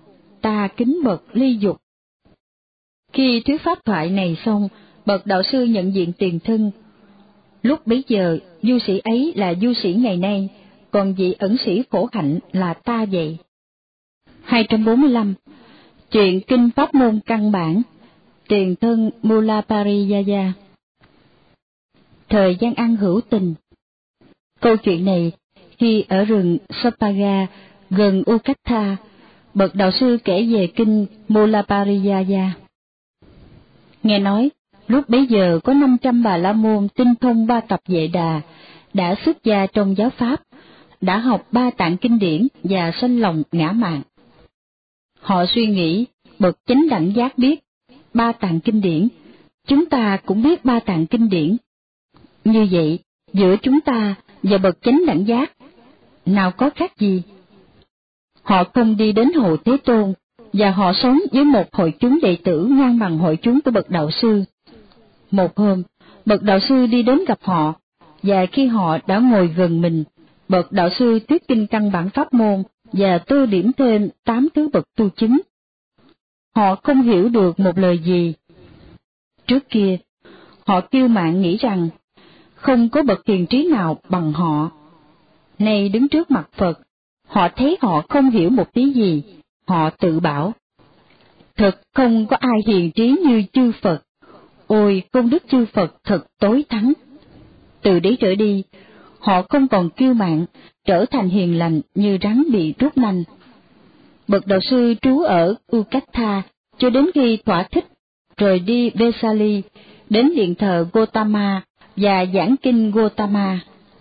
ta kính bậc ly dục. Khi thuyết pháp thoại này xong, bậc đạo sư nhận diện tiền thân. Lúc bấy giờ, du sĩ ấy là du sĩ ngày nay, còn vị ẩn sĩ khổ hạnh là ta vậy. hai trăm bốn mươi lăm. Chuyện kinh pháp môn căn bản. Tiền thân Mula Pariyaya. Thời gian ăn hữu tình. Câu chuyện này, khi ở rừng Sapaga, gần Ukatha, bậc đạo sư kể về kinh Mula Pariyaya. Nghe nói, lúc bấy giờ có năm trăm bà la môn tinh thông ba tập Vệ Đà, đã xuất gia trong giáo pháp, đã học ba tạng kinh điển và sanh lòng ngã mạn. Họ suy nghĩ, bậc chánh đẳng giác biết ba tạng kinh điển, chúng ta cũng biết ba tạng kinh điển. Như vậy, giữa chúng ta và bậc chánh đẳng giác, nào có khác gì? Họ không đi đến hội Thế Tôn, và họ sống với một hội chúng đệ tử ngang bằng hội chúng của bậc đạo sư. Một hôm, bậc đạo sư đi đến gặp họ, và khi họ đã ngồi gần mình, bậc đạo sư thuyết kinh căn bản pháp môn và tô điểm thêm tám thứ bậc tu chứng. Họ không hiểu được một lời gì. Trước kia, họ kiêu mạn nghĩ rằng không có bậc hiền trí nào bằng họ. Nay đứng trước mặt Phật, họ thấy họ không hiểu một tí gì, họ tự bảo: thật không có ai hiền trí như chư Phật, ôi công đức chư Phật thật tối thắng. Từ đấy trở đi, họ không còn kiêu mạn, trở thành hiền lành như rắn bị rút nanh. Bậc đạo sư trú ở Ukatha cho đến khi thỏa thích, rồi đi Vesali, đến điện thờ Gotama và giảng kinh Gotama.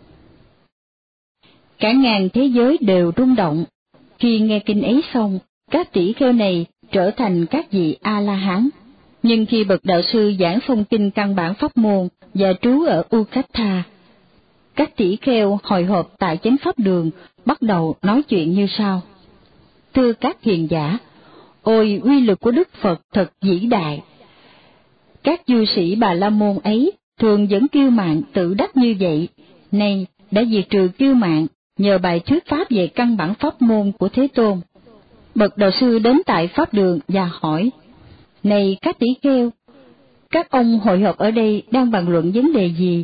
Cả ngàn thế giới đều rung động. Khi nghe kinh ấy xong, các tỷ kheo này trở thành các vị A-la-hán. Nhưng khi bậc đạo sư giảng xong kinh căn bản pháp môn và trú ở Ukatha, các tỷ kheo hội họp tại chánh pháp đường bắt đầu nói chuyện như sau: thưa các hiền giả, ôi uy lực của Đức Phật thật vĩ đại. Các du sĩ Bà La Môn ấy thường vẫn kiêu mạn tự đắc như vậy, nay đã diệt trừ kiêu mạn nhờ bài thuyết pháp về căn bản pháp môn của Thế Tôn. Bậc đạo sư đến tại pháp đường và hỏi: này các tỷ kheo, các ông hội họp ở đây đang bàn luận vấn đề gì?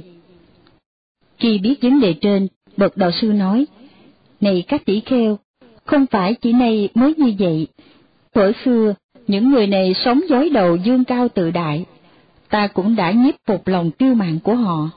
Khi biết vấn đề trên, bậc đạo sư nói: này các tỷ kheo, không phải chỉ nay mới như vậy. Thuở xưa, những người này sống dối đầu dương cao tự đại, ta cũng đã nhiếp phục lòng kiêu mạn của họ.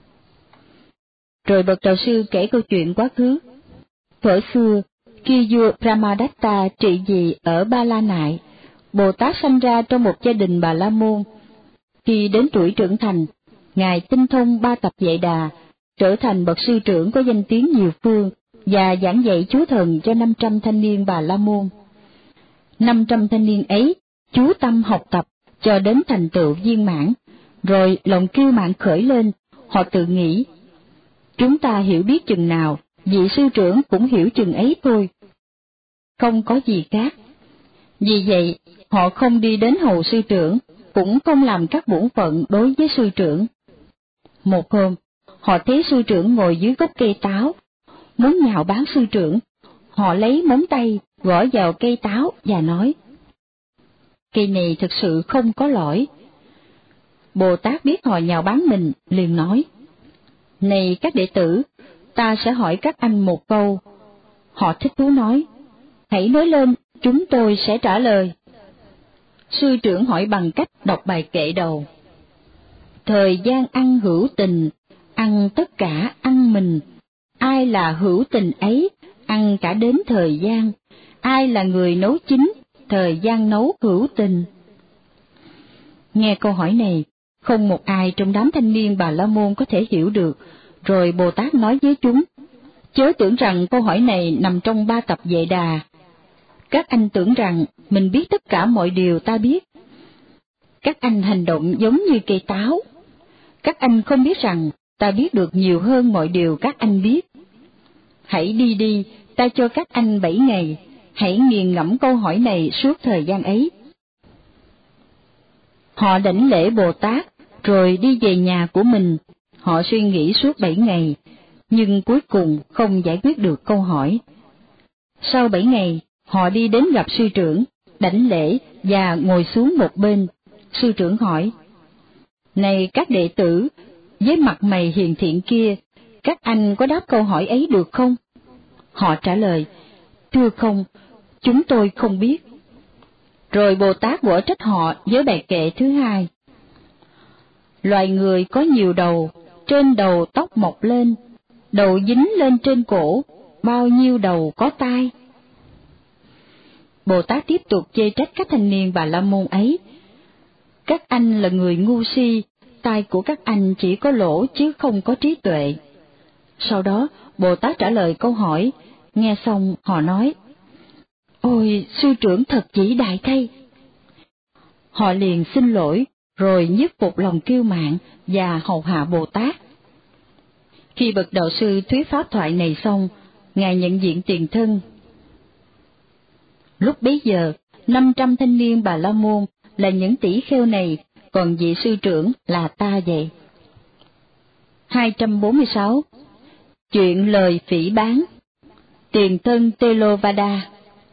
Rồi bậc đạo sư kể câu chuyện quá khứ. Thuở xưa, khi vua Brahmadatta trị vì ở Ba La Nại, Bồ Tát sanh ra trong một gia đình Bà La Môn. Khi đến tuổi trưởng thành, Ngài tinh thông ba tập Vệ Đà, trở thành bậc sư trưởng có danh tiếng nhiều phương, và giảng dạy chú thần cho năm trăm thanh niên Bà La Môn. Năm trăm thanh niên ấy chú tâm học tập cho đến thành tựu viên mãn, rồi lòng kiêu mạn khởi lên, họ tự nghĩ: chúng ta hiểu biết chừng nào, vị sư trưởng cũng hiểu chừng ấy thôi. Không có gì khác. Vì vậy, họ không đi đến hầu sư trưởng, cũng không làm các bổn phận đối với sư trưởng. Một hôm, họ thấy sư trưởng ngồi dưới gốc cây táo, muốn nhạo báng sư trưởng. Họ lấy móng tay gõ vào cây táo và nói: cây này thực sự không có lỗi. Bồ Tát biết họ nhạo báng mình, liền nói: này các đệ tử, ta sẽ hỏi các anh một câu. Họ thích thú nói: hãy nói lên, chúng tôi sẽ trả lời. Sư trưởng hỏi bằng cách đọc bài kệ đầu: thời gian ăn hữu tình, ăn tất cả ăn mình. Ai là hữu tình ấy, ăn cả đến thời gian. Ai là người nấu chín, thời gian nấu hữu tình. Nghe câu hỏi này, không một ai trong đám thanh niên Bà La Môn có thể hiểu được. Rồi Bồ Tát nói với chúng: chớ tưởng rằng câu hỏi này nằm trong ba tập Vệ Đà. Các anh tưởng rằng mình biết tất cả mọi điều ta biết. Các anh hành động giống như cây táo. Các anh không biết rằng ta biết được nhiều hơn mọi điều các anh biết. Hãy đi đi, ta cho các anh bảy ngày, hãy nghiền ngẫm câu hỏi này suốt thời gian ấy. Họ đảnh lễ Bồ Tát, rồi đi về nhà của mình. Họ suy nghĩ suốt bảy ngày, nhưng cuối cùng không giải quyết được câu hỏi. Sau bảy ngày, họ đi đến gặp sư trưởng. đảnh lễ và ngồi xuống một bên. Sư trưởng hỏi: Này các đệ tử, với mặt mày hiền thiện kia, các anh có đáp câu hỏi ấy được không? Họ trả lời: Thưa không, chúng tôi không biết. Rồi Bồ Tát quở trách họ với bài kệ thứ hai: Loài người có nhiều đầu, trên đầu tóc mọc lên, đầu dính lên trên cổ, bao nhiêu đầu có tai. Bồ Tát tiếp tục chê trách các thanh niên Bà La Môn ấy: Các anh là người ngu si, tai của các anh chỉ có lỗ chứ không có trí tuệ. Sau đó Bồ Tát trả lời câu hỏi, nghe xong họ nói: Ôi, sư trưởng thật vĩ đại thay. Họ liền xin lỗi, rồi nhiếp phục lòng kiêu mạn và hầu hạ Bồ Tát. Khi bậc đạo sư thuyết pháp thoại này xong, Ngài nhận diện tiền thân. Lúc bấy giờ, năm trăm thanh niên Bà La Môn là những tỷ kheo này, còn vị sư trưởng là ta vậy. hai trăm bốn mươi sáu. Chuyện lời phỉ báng. Tiền thân Telovada.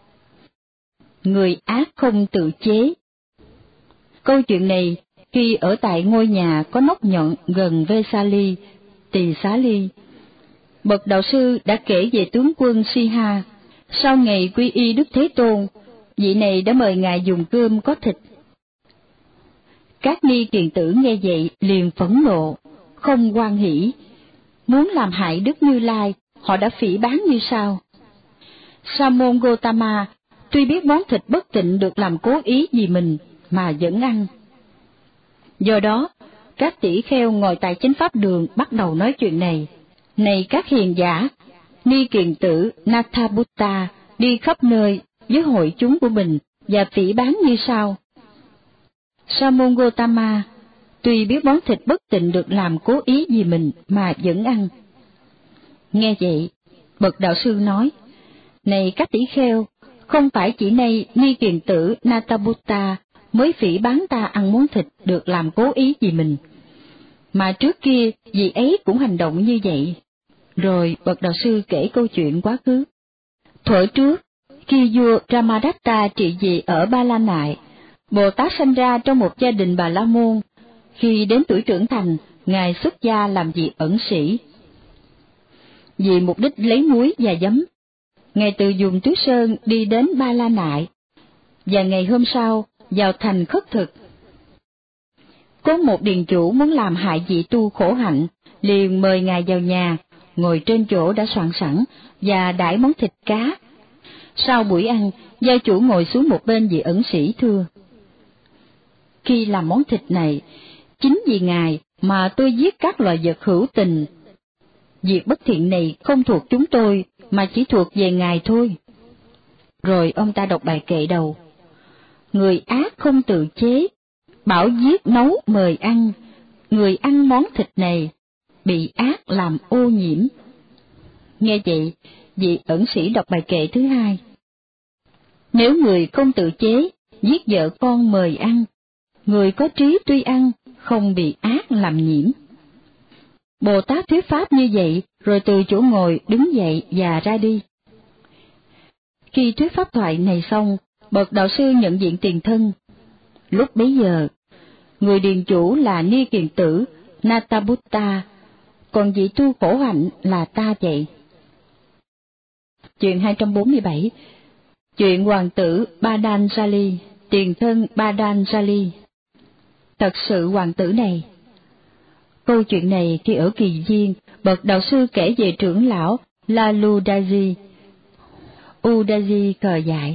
Người ác không tự chế. Câu chuyện này khi ở tại ngôi nhà có nóc nhọn gần Vesali, Tỳ Xá Ly, bậc đạo sư đã kể về tướng quân Siha. Sau ngày quy y Đức Thế Tôn, vị này đã mời ngài dùng cơm có thịt. Các ni kiền tử nghe vậy liền phẫn nộ, không hoan hỷ, muốn làm hại Đức Như Lai. Họ đã phỉ báng như sau: Sa môn Gotama tuy biết món thịt bất tịnh được làm cố ý vì mình mà vẫn ăn. Do đó, các tỷ kheo ngồi tại chánh pháp đường bắt đầu nói chuyện này: Này các hiền giả, ni kiền tử Nathabutta đi khắp nơi với hội chúng của mình và phỉ báng như sau: Sa môn Gotama tuy biết món thịt bất tịnh được làm cố ý vì mình mà vẫn ăn. Nghe vậy, bậc đạo sư nói: Này các tỷ kheo, không phải chỉ nay ni kiền tử Nathabutta mới phỉ báng ta ăn món thịt được làm cố ý vì mình, mà trước kia vị ấy cũng hành động như vậy. Rồi bậc đạo sư kể câu chuyện quá khứ. Thuở trước, khi vua Ramadatta trị vì ở Ba La Nại, Bồ Tát sanh ra trong một gia đình Bà La Môn. Khi đến tuổi trưởng thành, ngài xuất gia làm vị ẩn sĩ. Vì mục đích lấy muối và giấm, ngài từ vùng Tứ Sơn đi đến Ba La Nại, và ngày hôm sau vào thành khất thực. Có một điền chủ muốn làm hại vị tu khổ hạnh, liền mời ngài vào nhà, ngồi trên chỗ đã soạn sẵn và đãi món thịt cá. Sau buổi ăn, gia chủ ngồi xuống một bên vị ẩn sĩ thưa: Khi làm món thịt này, chính vì ngài mà tôi giết các loài vật hữu tình. Việc bất thiện này không thuộc chúng tôi, mà chỉ thuộc về ngài thôi. Rồi ông ta đọc bài kệ đầu: Người ác không tự chế, bảo giết nấu mời ăn, người ăn món thịt này, bị ác làm ô nhiễm. Nghe vậy, vị ẩn sĩ đọc bài kệ thứ hai: Nếu người không tự chế, giết vợ con mời ăn, người có trí tuy ăn, không bị ác làm nhiễm. Bồ Tát thuyết pháp như vậy, rồi từ chỗ ngồi đứng dậy và ra đi. Khi thuyết pháp thoại này xong, bậc đạo sư nhận diện tiền thân. Lúc bấy giờ, người điền chủ là ni kiền tử Nathabutta, còn vị tu khổ hạnh là ta vậy. Chuyện hai trăm bốn mươi bảy. Chuyện hoàng tử Patanjali, tiền thân Patanjali. Thật sự hoàng tử này. Câu chuyện này khi ở Kỳ Viên, bậc đạo sư kể về trưởng lão Laludaji. Udaji cờ dại.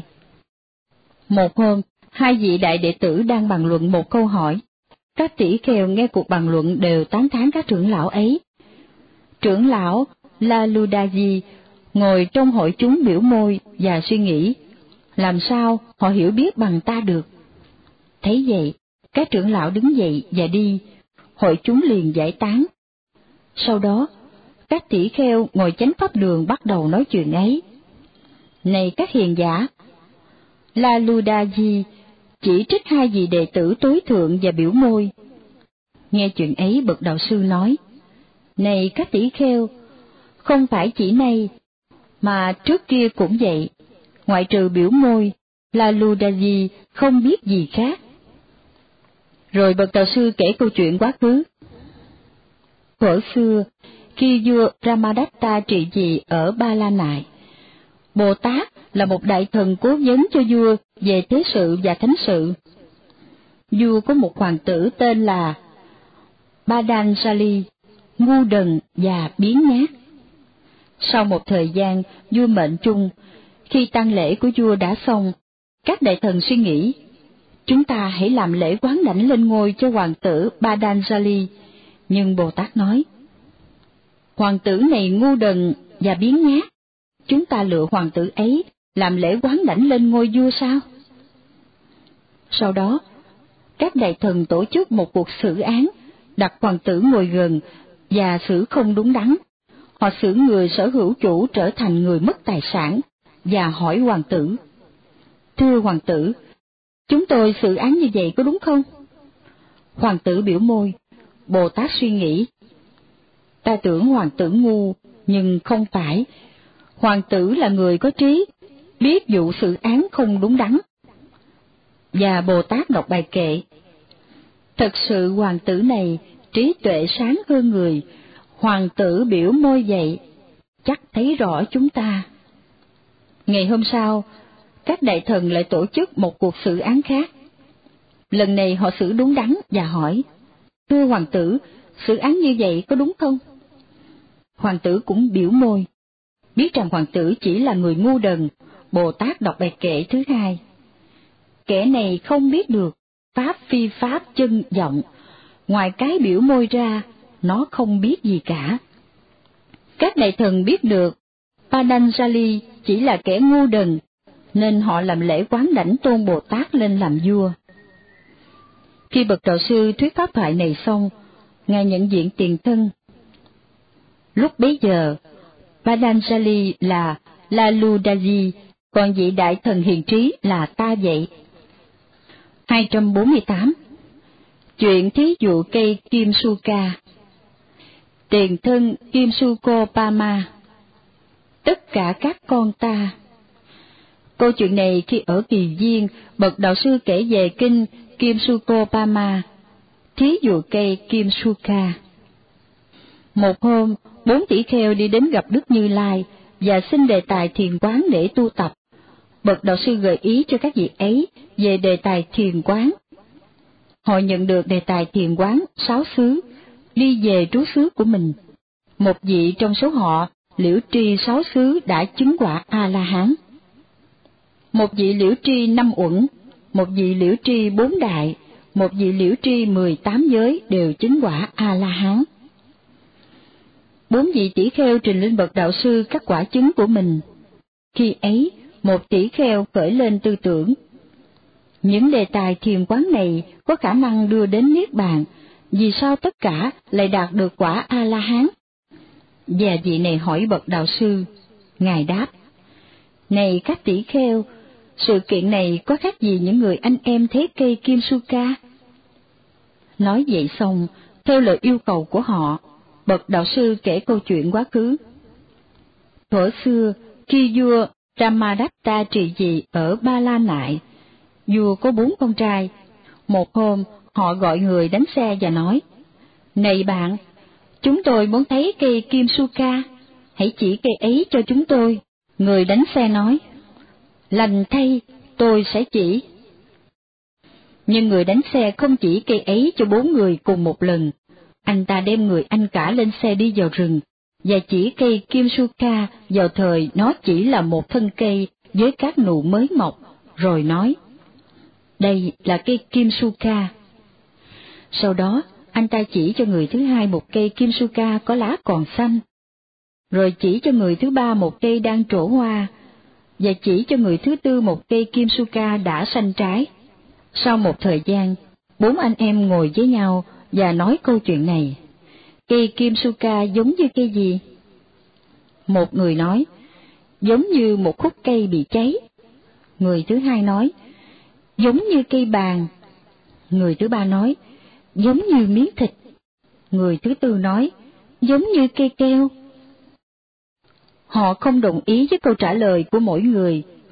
Một hôm, hai vị đại đệ tử đang bàn luận một câu hỏi. Các tỷ kheo nghe cuộc bàn luận đều tán thán các trưởng lão ấy. Trưởng lão Laludaji ngồi trong hội chúng biểu môi và suy nghĩ, làm sao họ hiểu biết bằng ta được. Thấy vậy, các trưởng lão đứng dậy và đi, hội chúng liền giải tán. Sau đó, các tỷ kheo ngồi chánh pháp đường bắt đầu nói chuyện ấy. Này các hiền giả, Laludaji chỉ trích hai vị đệ tử tối thượng và biểu môi. Nghe chuyện ấy, bậc đạo sư nói: Này các tỷ kheo, không phải chỉ nay, mà trước kia cũng vậy, ngoại trừ biểu môi, Laludaji không biết gì khác. Rồi bậc đạo sư kể câu chuyện quá khứ. Thuở xưa, khi vua Brahmadatta trị vì ở Ba La Nại, Bồ Tát là một đại thần cố vấn cho vua về thế sự và thánh sự. Vua có một hoàng tử tên là Patanjali, ngu đần và biếng nhác. Sau một thời gian vua mệnh chung, khi tang lễ của vua đã xong, các đại thần suy nghĩ, chúng ta hãy làm lễ quán đảnh lên ngôi cho hoàng tử Patanjali. Nhưng Bồ Tát nói, hoàng tử này ngu đần và biếng nhác, chúng ta lựa hoàng tử ấy làm lễ quán đảnh lên ngôi vua sao? Sau đó, các đại thần tổ chức một cuộc xử án, đặt hoàng tử ngồi gần và xử không đúng đắn. Họ xử người sở hữu chủ trở thành người mất tài sản và hỏi hoàng tử, thưa hoàng tử, chúng tôi xử án như vậy có đúng không? Hoàng tử biểu môi. Bồ Tát suy nghĩ, ta tưởng hoàng tử ngu, nhưng không phải. Hoàng tử là người có trí, biết vụ xử án không đúng đắn. Và Bồ Tát đọc bài kệ, thật sự hoàng tử này trí tuệ sáng hơn người, hoàng tử biểu môi vậy, chắc thấy rõ chúng ta. Ngày hôm sau, các đại thần lại tổ chức một cuộc xử án khác. Lần này họ xử đúng đắn và hỏi, thưa hoàng tử, xử án như vậy có đúng không? Hoàng tử cũng biểu môi. Biết rằng hoàng tử chỉ là người ngu đần, Bồ Tát đọc bài kệ thứ hai. Kẻ này không biết được pháp phi pháp chân vọng, ngoài cái biểu môi ra, nó không biết gì cả. Các đại thần biết được Patanjali chỉ là kẻ ngu đần, nên họ làm lễ quán đảnh tôn Bồ Tát lên làm vua. Khi bậc đạo sư thuyết pháp thoại này xong, ngài nhận diện tiền thân. Lúc bấy giờ, Patanjali là Laludaji, còn vị đại thần hiền trí là ta vậy. hai trăm bốn mươi tám. Chuyện thí dụ cây Kim Suka. Tiền thân Kim Sukopama. Tất cả các con ta. Câu chuyện này khi ở Kỳ Viên, bậc đạo sư kể về kinh Kim Sukopama, thí dụ cây Kim Suka. Một hôm, bốn tỷ kheo đi đến gặp Đức Như Lai và xin đề tài thiền quán để tu tập. Bậc đạo sư gợi ý cho các vị ấy về đề tài thiền quán. Họ nhận được đề tài thiền quán sáu xứ, đi về trú xứ của mình. Một vị trong số họ, liễu tri sáu xứ đã chứng quả A-la-hán. Một vị liễu tri năm uẩn, một vị liễu tri bốn đại, một vị liễu tri mười tám giới đều chứng quả A-la-hán. Bốn vị tỷ kheo trình lên bậc đạo sư các quả chứng của mình. Khi ấy, một tỷ kheo khởi lên tư tưởng, những đề tài thiền quán này có khả năng đưa đến niết bàn, vì sao tất cả lại đạt được quả A-la-hán? Và vị này hỏi bậc đạo sư, ngài đáp, này các tỷ kheo, sự kiện này có khác gì những người anh em thế cây Kim Suka? Nói vậy xong, theo lời yêu cầu của họ, bậc đạo sư kể câu chuyện quá khứ. Thuở xưa, khi vua Brahmadatta trị vì ở Ba La Nại, vua có bốn con trai. Một hôm, họ gọi người đánh xe và nói, này bạn, chúng tôi muốn thấy cây Kim Suka, hãy chỉ cây ấy cho chúng tôi. Người đánh xe nói, lành thay, tôi sẽ chỉ. Nhưng người đánh xe không chỉ cây ấy cho bốn người cùng một lần. Anh ta đem người anh cả lên xe đi vào rừng, và chỉ cây Kim Suka vào thời nó chỉ là một thân cây với các nụ mới mọc, rồi nói, đây là cây Kim Suka. Sau đó, anh ta chỉ cho người thứ hai một cây Kim Suka có lá còn xanh, rồi chỉ cho người thứ ba một cây đang trổ hoa, và chỉ cho người thứ tư một cây Kim Suka đã xanh trái. Sau một thời gian, bốn anh em ngồi với nhau và nói câu chuyện này. Cây Kim Suka giống như cây gì? Một người nói, giống như một khúc cây bị cháy. Người thứ hai nói, giống như cây bàng. Người thứ ba nói, giống như miếng thịt. Người thứ tư nói, giống như cây keo. Họ không đồng ý với câu trả lời của mỗi người,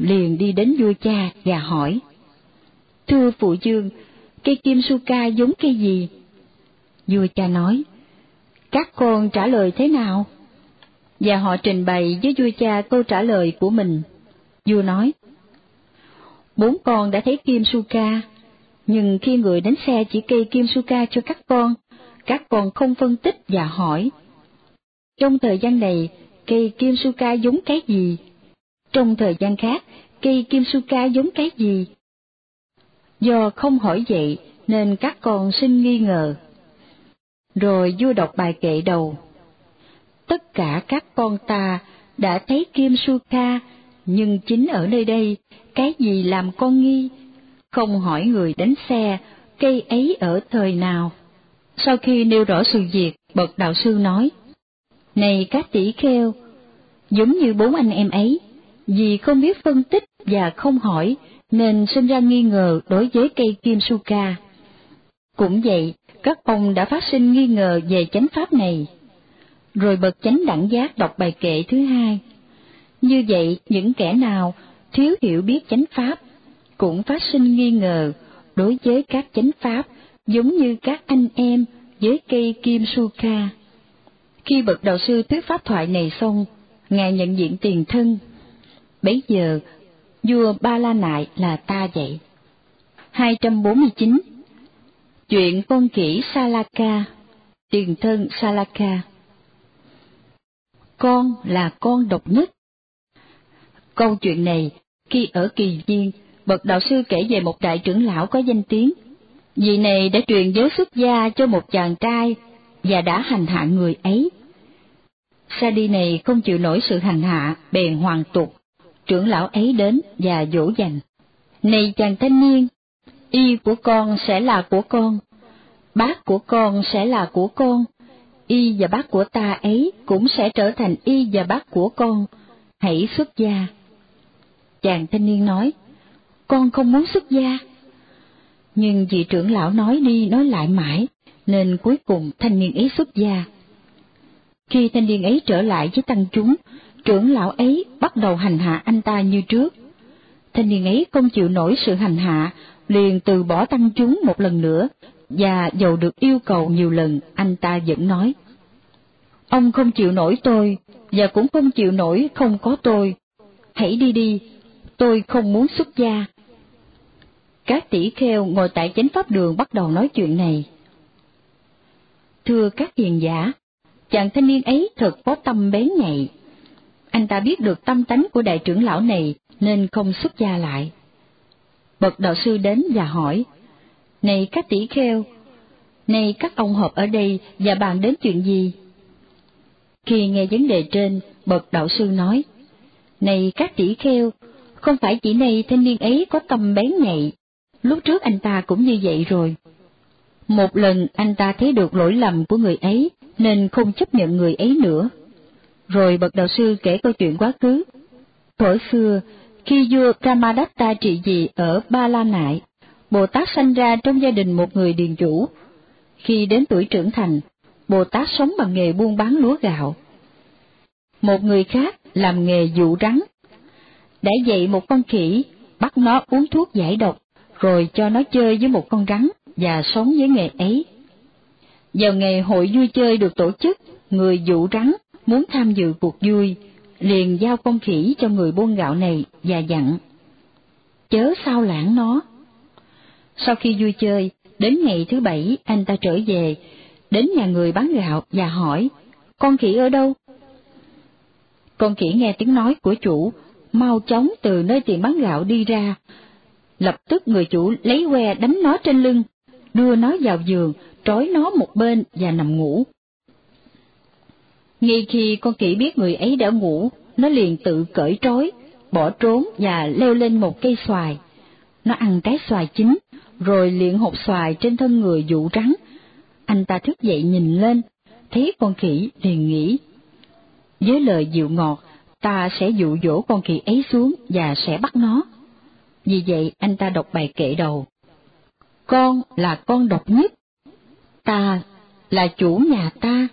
liền đi đến vua cha và hỏi: Thưa phụ vương, cây kim su-ca giống cây gì? Vua cha nói: Các con trả lời thế nào? Và họ trình bày với vua cha câu trả lời của mình. Vua nói: Bốn con đã thấy kim su-ca, nhưng khi người đánh xe chỉ cây kim su-ca cho các con, các con không phân tích và hỏi: Trong thời gian này, cây kim su-ca giống cái gì? Trong thời gian khác, cây kim su-ca giống cái gì? Do không hỏi vậy nên các con sinh nghi ngờ. Rồi vua đọc bài kệ đầu: Tất cả các con ta đã thấy kim su-ca, nhưng chính ở nơi đây, cái gì làm con nghi? Không hỏi người đánh xe, cây ấy ở thời nào? Sau khi nêu rõ sự việc, bậc đạo sư nói: Này các tỷ kheo, giống như bốn anh em ấy, vì không biết phân tích và không hỏi, nên sinh ra nghi ngờ đối với cây kim su-ca. Cũng vậy, các ông đã phát sinh nghi ngờ về chánh pháp này. Rồi bậc chánh đẳng giác đọc bài kệ thứ hai. Như vậy, những kẻ nào thiếu hiểu biết chánh pháp cũng phát sinh nghi ngờ đối với các chánh pháp, giống như các anh em với cây kim su-ca. Khi bậc đạo sư thuyết pháp thoại này xong, ngài nhận diện tiền thân. Bấy giờ, vua Ba La Nại là ta vậy. hai trăm bốn mươi chín. Chuyện con khỉ Salaka. Tiền thân Salaka. Con là con độc nhất. Câu chuyện này, khi ở Kỳ Viên, bậc đạo sư kể về một đại trưởng lão có danh tiếng. Vị này đã truyền giới xuất gia cho một chàng trai và đã hành hạ người ấy. Sa đi này không chịu nổi sự hành hạ, bèn hoàn tục. Trưởng lão ấy đến và dỗ dành: Này chàng thanh niên, y của con sẽ là của con, bát của con sẽ là của con, y và bát của ta ấy cũng sẽ trở thành y và bát của con, hãy xuất gia. Chàng thanh niên nói: Con không muốn xuất gia. Nhưng vị trưởng lão nói đi nói lại mãi, nên cuối cùng thanh niên ấy xuất gia. Khi thanh niên ấy trở lại với tăng chúng, trưởng lão ấy bắt đầu hành hạ anh ta như trước. Thanh niên ấy không chịu nổi sự hành hạ, liền từ bỏ tăng chúng một lần nữa, và dầu được yêu cầu nhiều lần, anh ta vẫn nói: Ông không chịu nổi tôi, và cũng không chịu nổi không có tôi. Hãy đi đi, tôi không muốn xuất gia. Các tỷ kheo ngồi tại chánh pháp đường bắt đầu nói chuyện này. Thưa các hiền giả, chàng thanh niên ấy thật có tâm bén nhạy. Anh ta biết được tâm tánh của đại trưởng lão này nên không xuất gia lại. Bậc đạo sư đến và hỏi: Này các tỷ kheo, này các ông họp ở đây và bàn đến chuyện gì? Khi nghe vấn đề trên, bậc đạo sư nói: Này các tỷ kheo, không phải chỉ này thanh niên ấy có tâm bén nhạy, lúc trước anh ta cũng như vậy rồi. Một lần anh ta thấy được lỗi lầm của người ấy, nên không chấp nhận người ấy nữa. Rồi bậc đạo sư kể câu chuyện quá khứ. Thuở xưa, khi vua Brahmadatta trị vì ở Ba La Nại, Bồ Tát sanh ra trong gia đình một người điền chủ. Khi đến tuổi trưởng thành, Bồ Tát sống bằng nghề buôn bán lúa gạo. Một người khác làm nghề dụ rắn. Đã dạy một con khỉ, bắt nó uống thuốc giải độc, rồi cho nó chơi với một con rắn và sống với nghề ấy. Vào ngày hội vui chơi được tổ chức, người dụ rắn muốn tham dự cuộc vui, liền giao con khỉ cho người buôn gạo này và dặn: Chớ sao lãng nó. Sau khi vui chơi, đến ngày thứ bảy anh ta trở về, đến nhà người bán gạo và hỏi: Con khỉ ở đâu? Con khỉ nghe tiếng nói của chủ, mau chóng từ nơi tiệm bán gạo đi ra. Lập tức người chủ lấy que đánh nó trên lưng, đưa nó vào giường, trói nó một bên và nằm ngủ. Ngay khi con khỉ biết người ấy đã ngủ, nó liền tự cởi trói, bỏ trốn và leo lên một cây xoài. Nó ăn trái xoài chín, rồi liền hột xoài trên thân người dụ rắn. Anh ta thức dậy nhìn lên, thấy con khỉ liền nghĩ: Với lời dịu ngọt, ta sẽ dụ dỗ con khỉ ấy xuống và sẽ bắt nó. Vì vậy anh ta đọc bài kệ đầu: Con là con độc nhất, ta là chủ nhà ta.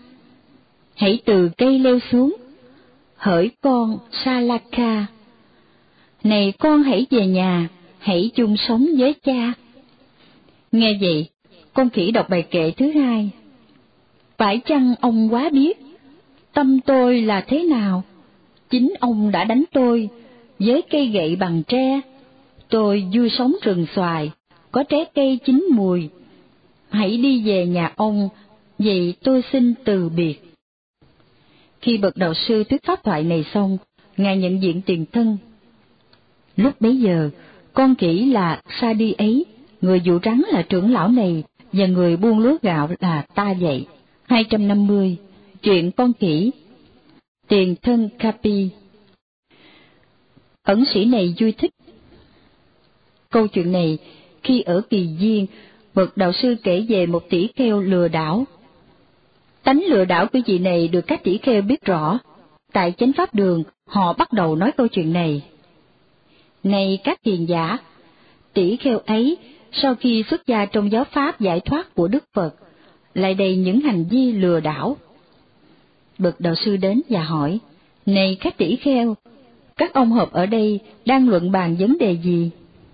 Hãy từ cây leo xuống, hỡi con Salaka. Này con hãy về nhà, hãy chung sống với cha. Nghe vậy, con khỉ đọc bài kệ thứ hai. Phải chăng ông quá biết tâm tôi là thế nào? Chính ông đã đánh tôi với cây gậy bằng tre. Tôi vui sống rừng xoài, có trái cây chín mùi. Hãy đi về nhà ông, vậy tôi xin từ biệt. Khi bậc đạo sư thuyết pháp thoại này xong, ngài nhận diện tiền thân. Lúc bấy giờ, con khỉ là Sa Đi ấy, người dụ rắn là trưởng lão này, và người buôn lúa gạo là ta vậy. hai trăm năm mươi. Chuyện con khỉ. Tiền thân Kapi. Ẩn sĩ này vui thích. Câu chuyện này, khi ở Kỳ Viên, bậc đạo sư kể về một tỷ kheo lừa đảo. Tánh lừa đảo của vị này được các tỷ kheo biết rõ. Tại chánh pháp đường, họ bắt đầu nói câu chuyện này. Này các hiền giả, tỷ kheo ấy, sau khi xuất gia trong giáo pháp giải thoát của Đức Phật, lại đầy những hành vi lừa đảo. Bậc đạo sư đến và hỏi, này các tỷ kheo, các ông họp ở đây đang luận bàn vấn đề gì?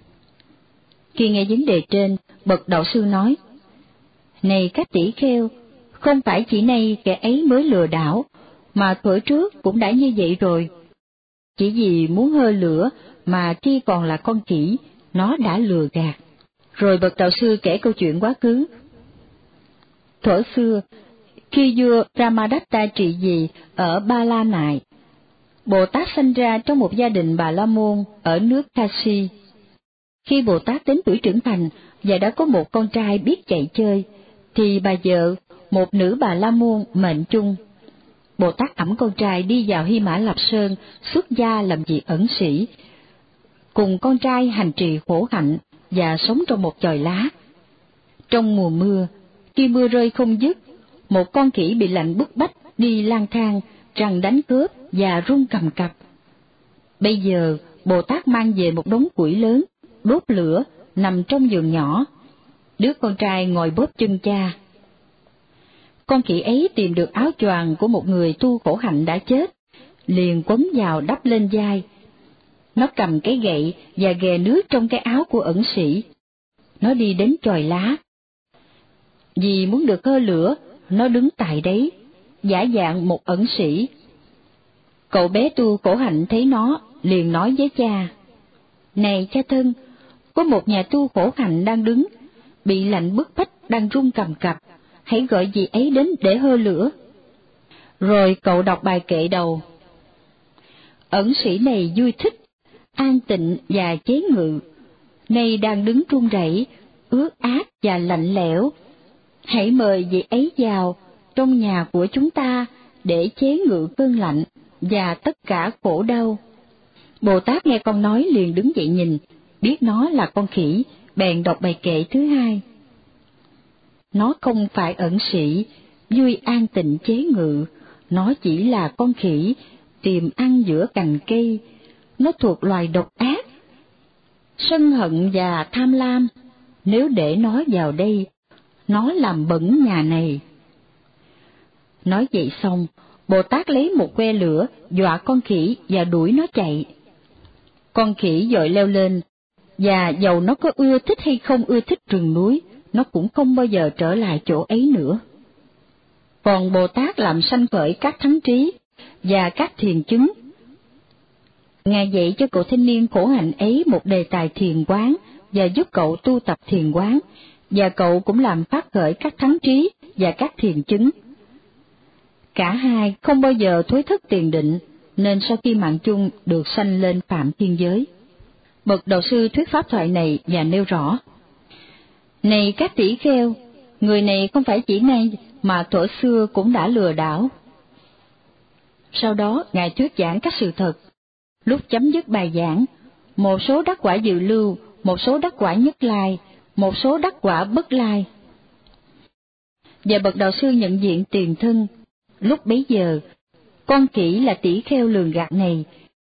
Khi nghe vấn đề trên, bậc đạo sư nói, này các tỷ kheo, không phải chỉ nay kẻ ấy mới lừa đảo, mà thuở trước cũng đã như vậy rồi. Chỉ vì muốn hơi lửa mà khi còn là con khỉ, nó đã lừa gạt. Rồi bậc đạo sư kể câu chuyện quá khứ. Thuở xưa, khi vua Brahmadatta trị vì ở Ba La Nại, Bồ Tát sanh ra trong một gia đình Bà La Môn ở nước Kashi. Khi Bồ Tát đến tuổi trưởng thành và đã có một con trai biết chạy chơi, thì bà vợ, một nữ Bà La Môn mệnh chung. Bồ Tát ẵm con trai đi vào Hy Mã Lạp Sơn, xuất gia làm việc ẩn sĩ, cùng con trai hành trì khổ hạnh và sống trong một chòi lá. Trong mùa mưa, khi mưa rơi không dứt, một con khỉ bị lạnh bức bách đi lang thang, răng đánh cướp và run cầm cập. Bây giờ, Bồ Tát mang về một đống củi lớn, đốt lửa, nằm trong giường nhỏ. Đứa con trai ngồi bóp chân cha. Con khỉ ấy tìm được áo choàng của một người tu khổ hạnh đã chết, liền quấn vào đắp lên vai. Nó cầm cái gậy và ghè nước trong cái áo của ẩn sĩ. Nó đi đến chòi lá. Vì muốn được hơ lửa, nó đứng tại đấy, giả dạng một ẩn sĩ. Cậu bé tu khổ hạnh thấy nó, liền nói với cha, này cha thân, có một nhà tu khổ hạnh đang đứng, bị lạnh bức bách đang run cầm cập, hãy gọi dì ấy đến để hơ lửa. Rồi cậu đọc bài kệ đầu. Ẩn sĩ này vui thích, an tịnh và chế ngự, nay đang đứng run rẩy, ướt át và lạnh lẽo. Hãy mời dì ấy vào trong nhà của chúng ta để chế ngự cơn lạnh và tất cả khổ đau. Bồ Tát nghe con nói liền đứng dậy nhìn, biết nó là con khỉ, bèn đọc bài kệ thứ hai. Nó không phải ẩn sĩ, vui an tịnh chế ngự, nó chỉ là con khỉ, tìm ăn giữa cành cây, nó thuộc loài độc ác, sân hận và tham lam, nếu để nó vào đây, nó làm bẩn nhà này. Nói vậy xong, Bồ Tát lấy một que lửa, dọa con khỉ và đuổi nó chạy. Con khỉ vội leo lên, và dầu nó có ưa thích hay không ưa thích rừng núi, nó cũng không bao giờ trở lại chỗ ấy nữa. Còn Bồ Tát làm sanh khởi các thắng trí và các thiền chứng. Ngài dạy cho cậu thanh niên khổ hạnh ấy một đề tài thiền quán và giúp cậu tu tập thiền quán, và cậu cũng làm phát khởi các thắng trí và các thiền chứng. Cả hai không bao giờ thối thất tiền định, nên sau khi mạng chung được sanh lên phạm thiên giới. Bậc đạo sư thuyết pháp thoại này và nêu rõ, này các tỷ kheo, người này không phải chỉ nay mà thuở xưa cũng đã lừa đảo. Sau đó Ngài thuyết giảng các sự thật. Lúc chấm dứt bài giảng, một số đắc quả dự lưu, một số đắc quả nhất lai, một số đắc quả bất lai. Và bậc đạo sư nhận diện tiền thân. Lúc bấy giờ, con khỉ là tỷ kheo lường gạt này,